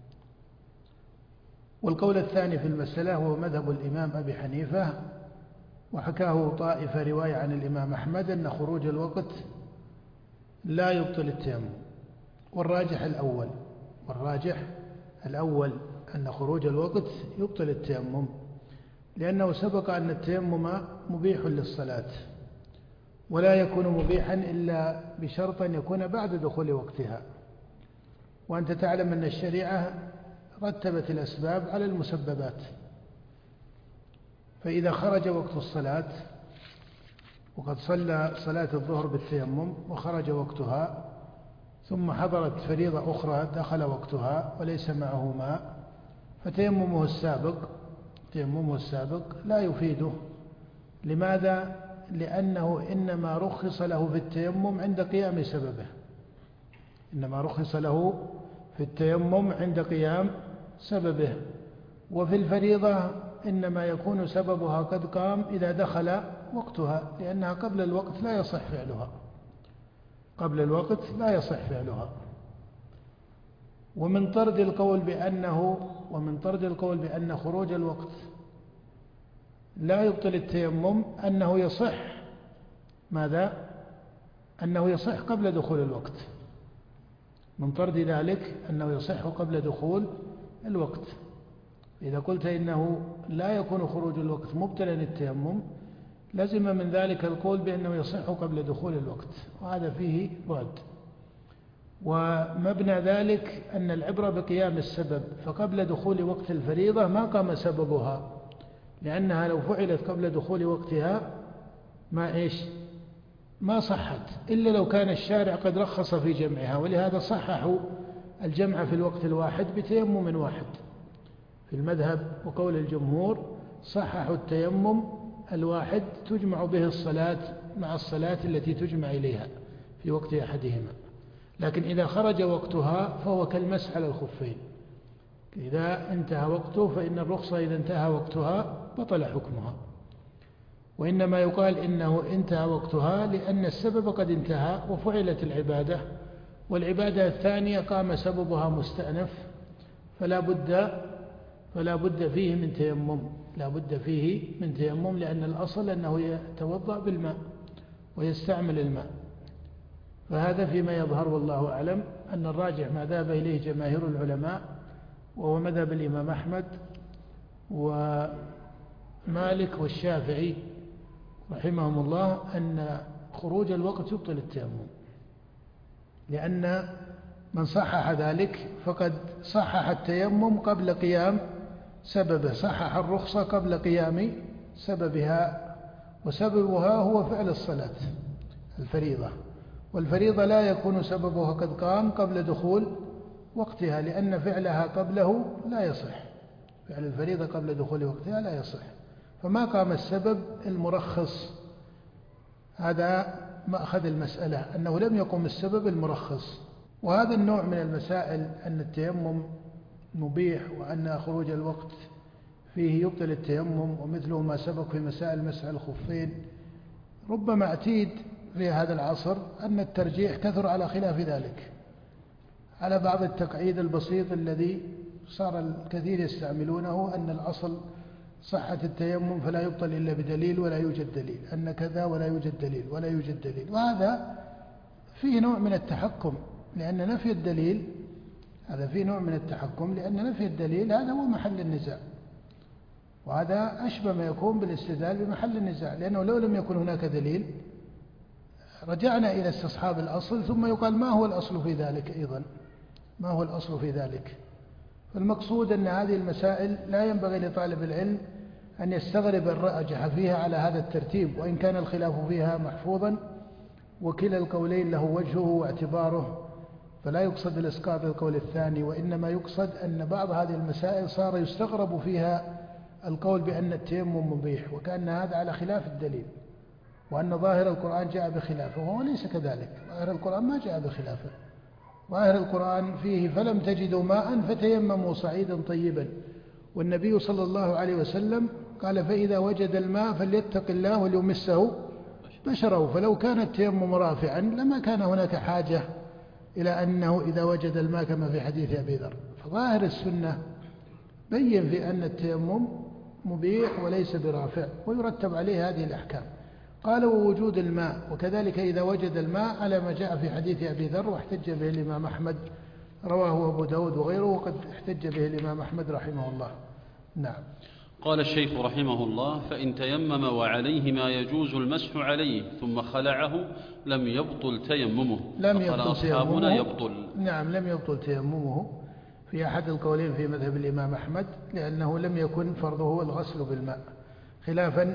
والقول الثاني في المسألة هو مذهب الإمام أبي حنيفة، وحكاه طائفة رواية عن الإمام أحمد أن خروج الوقت لا يبطل التيمم. والراجح الأول والراجح الأول أن خروج الوقت يبطل التيمم، لأنه سبق أن التيمم مبيح للصلاة، ولا يكون مبيحا إلا بشرط أن يكون بعد دخول وقتها. وأنت تعلم أن الشريعة رتبت الأسباب على المسببات، فإذا خرج وقت الصلاة وقد صلى صلاة الظهر بالتيمم وخرج وقتها، ثم حضرت فريضة أخرى دخل وقتها وليس معه ماء، فتيممه السابق تيممه السابق لا يفيده. لماذا؟ لأنه إنما رخص له في التيمم عند قيام سببه إنما رخص له في التيمم عند قيام سببه. وفي الفريضة إنما يكون سببها قد قام إذا دخل وقتها، لأنها قبل الوقت لا يصح فعلها قبل الوقت لا يصح فعلها. ومن طرد القول بأنه ومن طرد القول بأن خروج الوقت لا يبطل التيمم أنه يصح ماذا؟ أنه يصح قبل دخول الوقت. من طرد ذلك أنه يصح قبل دخول الوقت. إذا قلت إنه لا يكون خروج الوقت مبطلا التيمم، لزم من ذلك القول بأنه يصح قبل دخول الوقت، وهذا فيه بعد. ومبنى ذلك أن العبرة بقيام السبب، فقبل دخول وقت الفريضة ما قام سببها، لأنها لو فعلت قبل دخول وقتها ما إيش ما صحت إلا لو كان الشارع قد رخص في جمعها. ولهذا صححوا الجمع في الوقت الواحد بتيمم واحد في المذهب، وقول الجمهور صححوا التيمم الواحد تجمع به الصلاة مع الصلاة التي تجمع إليها في وقت أحدهما. لكن إذا خرج وقتها فهو كالمسح على الخفين، إذا انتهى وقته فإن الرخصة إذا انتهى وقتها بطل حكمها. وإنما يقال إنه انتهى وقتها لأن السبب قد انتهى وفعلت العبادة، والعبادة الثانية قام سببها مستأنف، فلا بد فلا بد فيه من تيمم لا بد فيه من تيمم لأن الأصل أنه يتوضأ بالماء ويستعمل الماء. فهذا فيما يظهر والله أعلم أن الراجح ما ذهب إليه جماهير العلماء، وهو مذهب الإمام أحمد ومالك والشافعي رحمهم الله، أن خروج الوقت يبطل التيمم، لأن من صحح ذلك فقد صحح التيمم قبل قيام سببه، صحح الرخصة قبل قيام سببها، وسببها هو فعل الصلاة الفريضة، والفريضة لا يكون سببها قد قام قبل دخول وقتها، لأن فعلها قبله لا يصح فعل الفريضة قبل دخول وقتها لا يصح. فما قام السبب المرخص، هذا مأخذ المسألة أنه لم يقم السبب المرخص. وهذا النوع من المسائل أن التيمم مبيح وأن خروج الوقت فيه يبطل التيمم، ومثله ما سبق في مسائل مسح الخفين، ربما اعتيد في هذا العصر أن الترجيح كثر على خلاف ذلك، على بعض التقعيد البسيط الذي صار الكثير يستعملونه، أن الأصل صحة التيمم فلا يبطل إلا بدليل ولا يوجد دليل، أن كذا ولا يوجد دليل ولا يوجد دليل. وهذا فيه نوع من التحكم، لأن نفي الدليل هذا فيه نوع من التحكم لأن نفي الدليل هذا هو محل النزاع، وهذا أشبه ما يكون بالاستدلال بمحل النزاع، لأنه لو لم يكن هناك دليل رجعنا إلى استصحاب الأصل، ثم يقال ما هو الأصل في ذلك أيضا ما هو الأصل في ذلك. فالمقصود أن هذه المسائل لا ينبغي لطالب العلم أن يستغرب الراجح فيها على هذا الترتيب، وإن كان الخلاف فيها محفوظا وكلا القولين له وجهه واعتباره، فلا يقصد الإسقاط القول الثاني، وإنما يقصد أن بعض هذه المسائل صار يستغرب فيها القول بأن التيمم مبيح، وكأن هذا على خلاف الدليل، وأن ظاهر القرآن جاء بخلافه، وهو ليس كذلك. ظاهر القرآن ما جاء بخلافه، ظاهر القرآن فيه فلم تجدوا ماء فتيمموا صعيدا طيبا، والنبي صلى الله عليه وسلم قال فإذا وجد الماء فليتق الله وليمسه بشره، فلو كان التيمم رافعا لما كان هناك حاجة إلى أنه إذا وجد الماء كما في حديث أبي ذر. فظاهر السنة بين في أن التيمم مبيح وليس برافع، ويرتب عليه هذه الأحكام. قال ووجود الماء، وكذلك إذا وجد الماء على ما جاء في حديث أبي ذر، واحتج به الإمام أحمد، رواه أبو داود وغيره، وقد احتج به الإمام أحمد رحمه الله. نعم. قال الشيخ رحمه الله: فإن تيمم وعليه ما يجوز المسح عليه ثم خلعه لم يبطل تيممه. لم يبطل أصحابنا تيممه. يبطل. نعم، لم يبطل تيممه في أحد القولين في مذهب الإمام أحمد، لأنه لم يكن فرضه الغسل بالماء، خلافا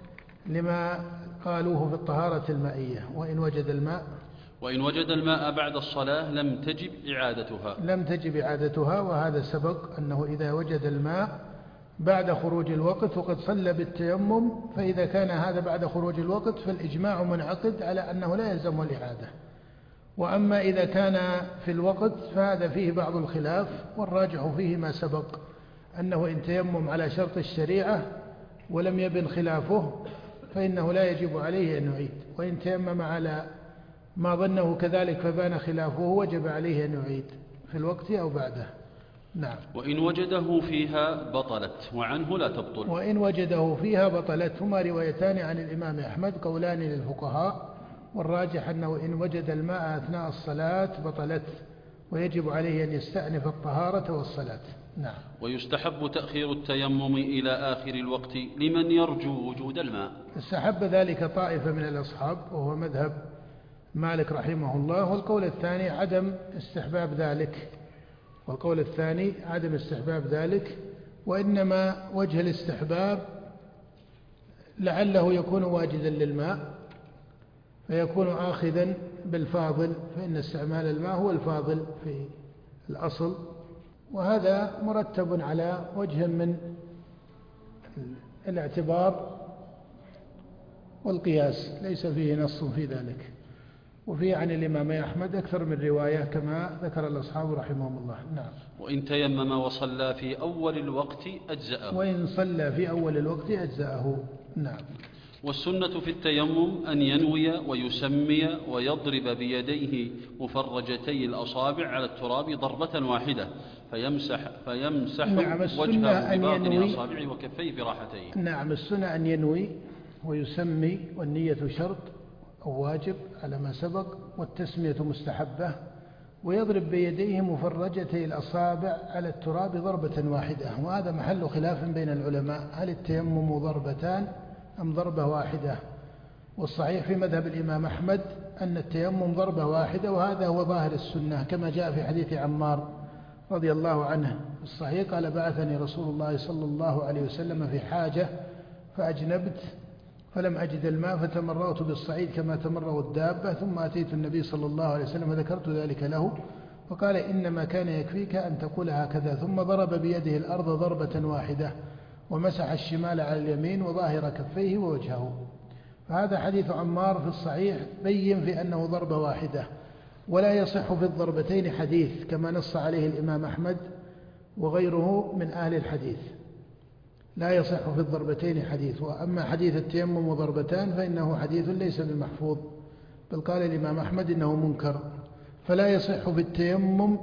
لما قالوه في الطهارة المائية. وإن وجد الماء وإن وجد الماء بعد الصلاة لم تجب إعادتها لم تجب إعادتها وهذا سبق أنه إذا وجد الماء بعد خروج الوقت وقد صلى بالتيمم، فإذا كان هذا بعد خروج الوقت فالإجماع منعقد على أنه لا يلزمه الإعادة. وأما إذا كان في الوقت فهذا فيه بعض الخلاف، والراجح فيه ما سبق أنه إن تيمم على شرط الشريعة ولم يبن خلافه فإنه لا يجب عليه أن يعيد، وإن تيمم على ما ظنه كذلك فبان خلافه وجب عليه أن يعيد في الوقت أو بعده. نعم. وإن وجده فيها بطلت وعنه لا تبطل. وإن وجده فيها بطلت. هما روايتان عن الإمام أحمد، قولان للفقهاء، والراجح أنه إن وجد الماء أثناء الصلاة بطلت، ويجب عليه أن يستأنف الطهارة والصلاة. نعم. ويستحب تأخير التيمم إلى آخر الوقت لمن يرجو وجود الماء. استحب ذلك طائفة من الأصحاب، وهو مذهب مالك رحمه الله. والقول الثاني عدم استحباب ذلك والقول الثاني عدم استحباب ذلك وإنما وجه الاستحباب لعله يكون واجدا للماء فيكون آخذا بالفاضل، فإن استعمال الماء هو الفاضل في الأصل، وهذا مرتب على وجه من الاعتبار والقياس، ليس فيه نص في ذلك. وفي عن الإمام أحمد أكثر من رواية كما ذكر الأصحاب رحمهم الله. نعم. وإن تيمم وصلى في أول الوقت أجزأه. وإن صلى في أول الوقت أجزأه. نعم. والسنة في التيمم أن ينوي ويسمي ويضرب بيديه مفرجتي الأصابع على التراب ضربة واحدة فيمسح, فيمسح نعم وجهه بباطن أصابعه وكفيه براحتين. نعم. السنة أن ينوي ويسمي، والنية شرط أو واجب على ما سبق، والتسمية مستحبة، ويضرب بيديه مفرجتي الأصابع على التراب ضربة واحدة، وهذا محل خلاف بين العلماء، هل التيمم ضربتان أم ضربة واحدة؟ والصحيح في مذهب الإمام أحمد أن التيمم ضربة واحدة، وهذا هو ظاهر السنة كما جاء في حديث عمار رضي الله عنه في الصحيح قال بعثني رسول الله صلى الله عليه وسلم في حاجة فأجنبت فلم أجد الماء فتمرغت بالصعيد كما تمرغ الدابة، ثم أتيت النبي صلى الله عليه وسلم وذكرت ذلك له فقال إنما كان يكفيك أن تقول هكذا، ثم ضرب بيده الأرض ضربة واحدة ومسح الشمال على اليمين وظاهر كفيه ووجهه. فهذا حديث عمار في الصحيح بين في أنه ضربة واحدة، ولا يصح في الضربتين حديث كما نص عليه الإمام أحمد وغيره من أهل الحديث، لا يصح في الضربتين حديث. وأما حديث التيمم ضربتان فإنه حديث ليس بالمحفوظ، بل قال الإمام أحمد إنه منكر، فلا يصح في التيمم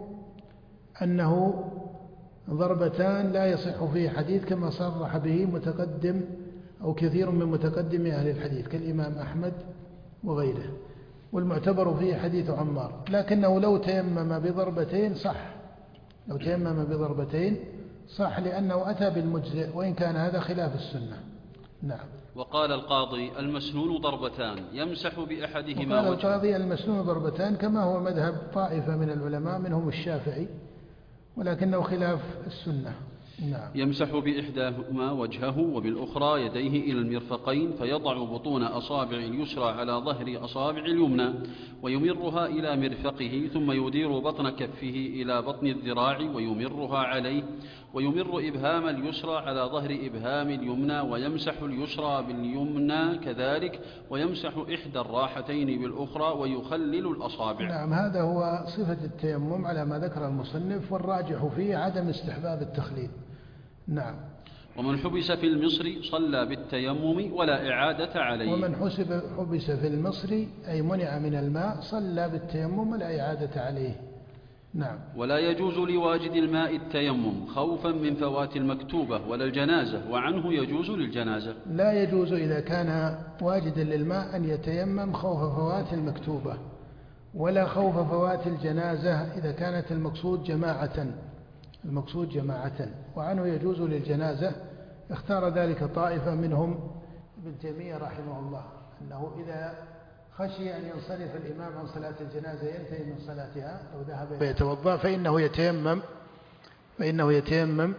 أنه ضربتان، لا يصح فيه حديث كما صرح به متقدم أو كثير من متقدم أهل الحديث كالإمام أحمد وغيره، والمعتبر فيه حديث عمار. لكنه لو تيمم بضربتين صح، لو تيمم بضربتين صح لأنه أتى بالمجزئ، وإن كان هذا خلاف السنة. نعم. وقال القاضي المسنون ضربتان يمسح بأحدهما وقال وجهه. القاضي المسنون ضربتان كما هو مذهب طائفة من العلماء منهم الشافعي، ولكنه خلاف السنة. نعم. يمسح بإحداهما وجهه وبالأخرى يديه إلى المرفقين، فيضع بطون أصابع اليسرى على ظهر أصابع اليمنى ويمرها إلى مرفقه، ثم يدير بطن كفه إلى بطن الذراع ويمرها عليه، ويمر إبهام اليسرى على ظهر إبهام اليمنى، ويمسح اليسرى باليمنى كذلك، ويمسح إحدى الراحتين بالأخرى ويخلل الأصابع. نعم، هذا هو صفة التيمم على ما ذكر المصنف، والراجح فيه عدم استحباب التخليل. نعم. ومن حبس في المصر صلى بالتيمم ولا إعادة عليه. ومن حسب حبس في المصر أي منع من الماء صلى بالتيمم ولا إعادة عليه. نعم. ولا يجوز لواجد الماء التيمم خوفا من فوات المكتوبة ولا الجنازة، وعنه يجوز للجنازة. لا يجوز إذا كان واجدا للماء أن يتيمم خوف فوات المكتوبة، ولا خوف فوات الجنازة إذا كانت المقصود جماعة المقصود جماعة وعنه يجوز للجنازة. اختار ذلك طائفة منهم ابن تيمية رحمه الله، أنه إذا خشي أن ينصرف الإمام عن صلاة الجنازة ينتهي من صلاتها أو ذهب فيتوضأ فإنه يتيمم فإنه يتيمم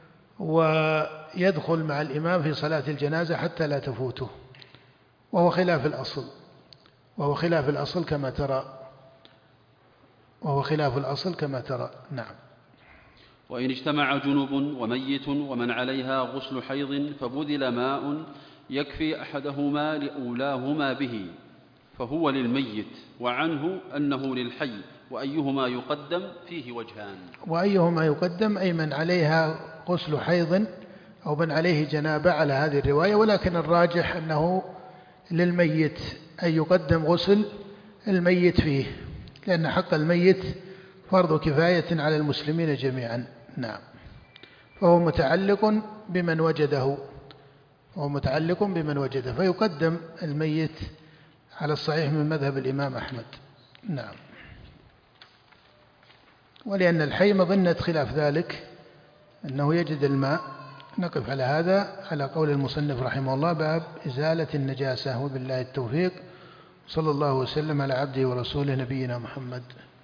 ويدخل مع الإمام في صلاة الجنازة حتى لا تفوته، وهو خلاف الأصل وهو خلاف الأصل كما ترى وهو خلاف الأصل كما ترى. نعم. وإن اجتمع جنب وميت ومن عليها غسل حيض فبذل ماء يكفي أحدهما لأولاهما به فهو للميت، وعنه أنه للحي، وأيهما يقدم فيه وجهان. وأيهما يقدم أي من عليها غسل حيض أو من عليه جنابة على هذه الرواية، ولكن الراجح أنه للميت أن يقدم غسل الميت فيه، لأن حق الميت فرض كفاية على المسلمين جميعا. نعم. فهو متعلق بمن وجده وهو متعلق بمن وجده فيقدم الميت على الصحيح من مذهب الإمام أحمد. نعم. ولأن الحي مظنة خلاف ذلك أنه يجد الماء. نقف على هذا على قول المصنف رحمه الله، باب إزالة النجاسة، وبالله التوفيق. صلى الله وسلم على عبده ورسوله نبينا محمد.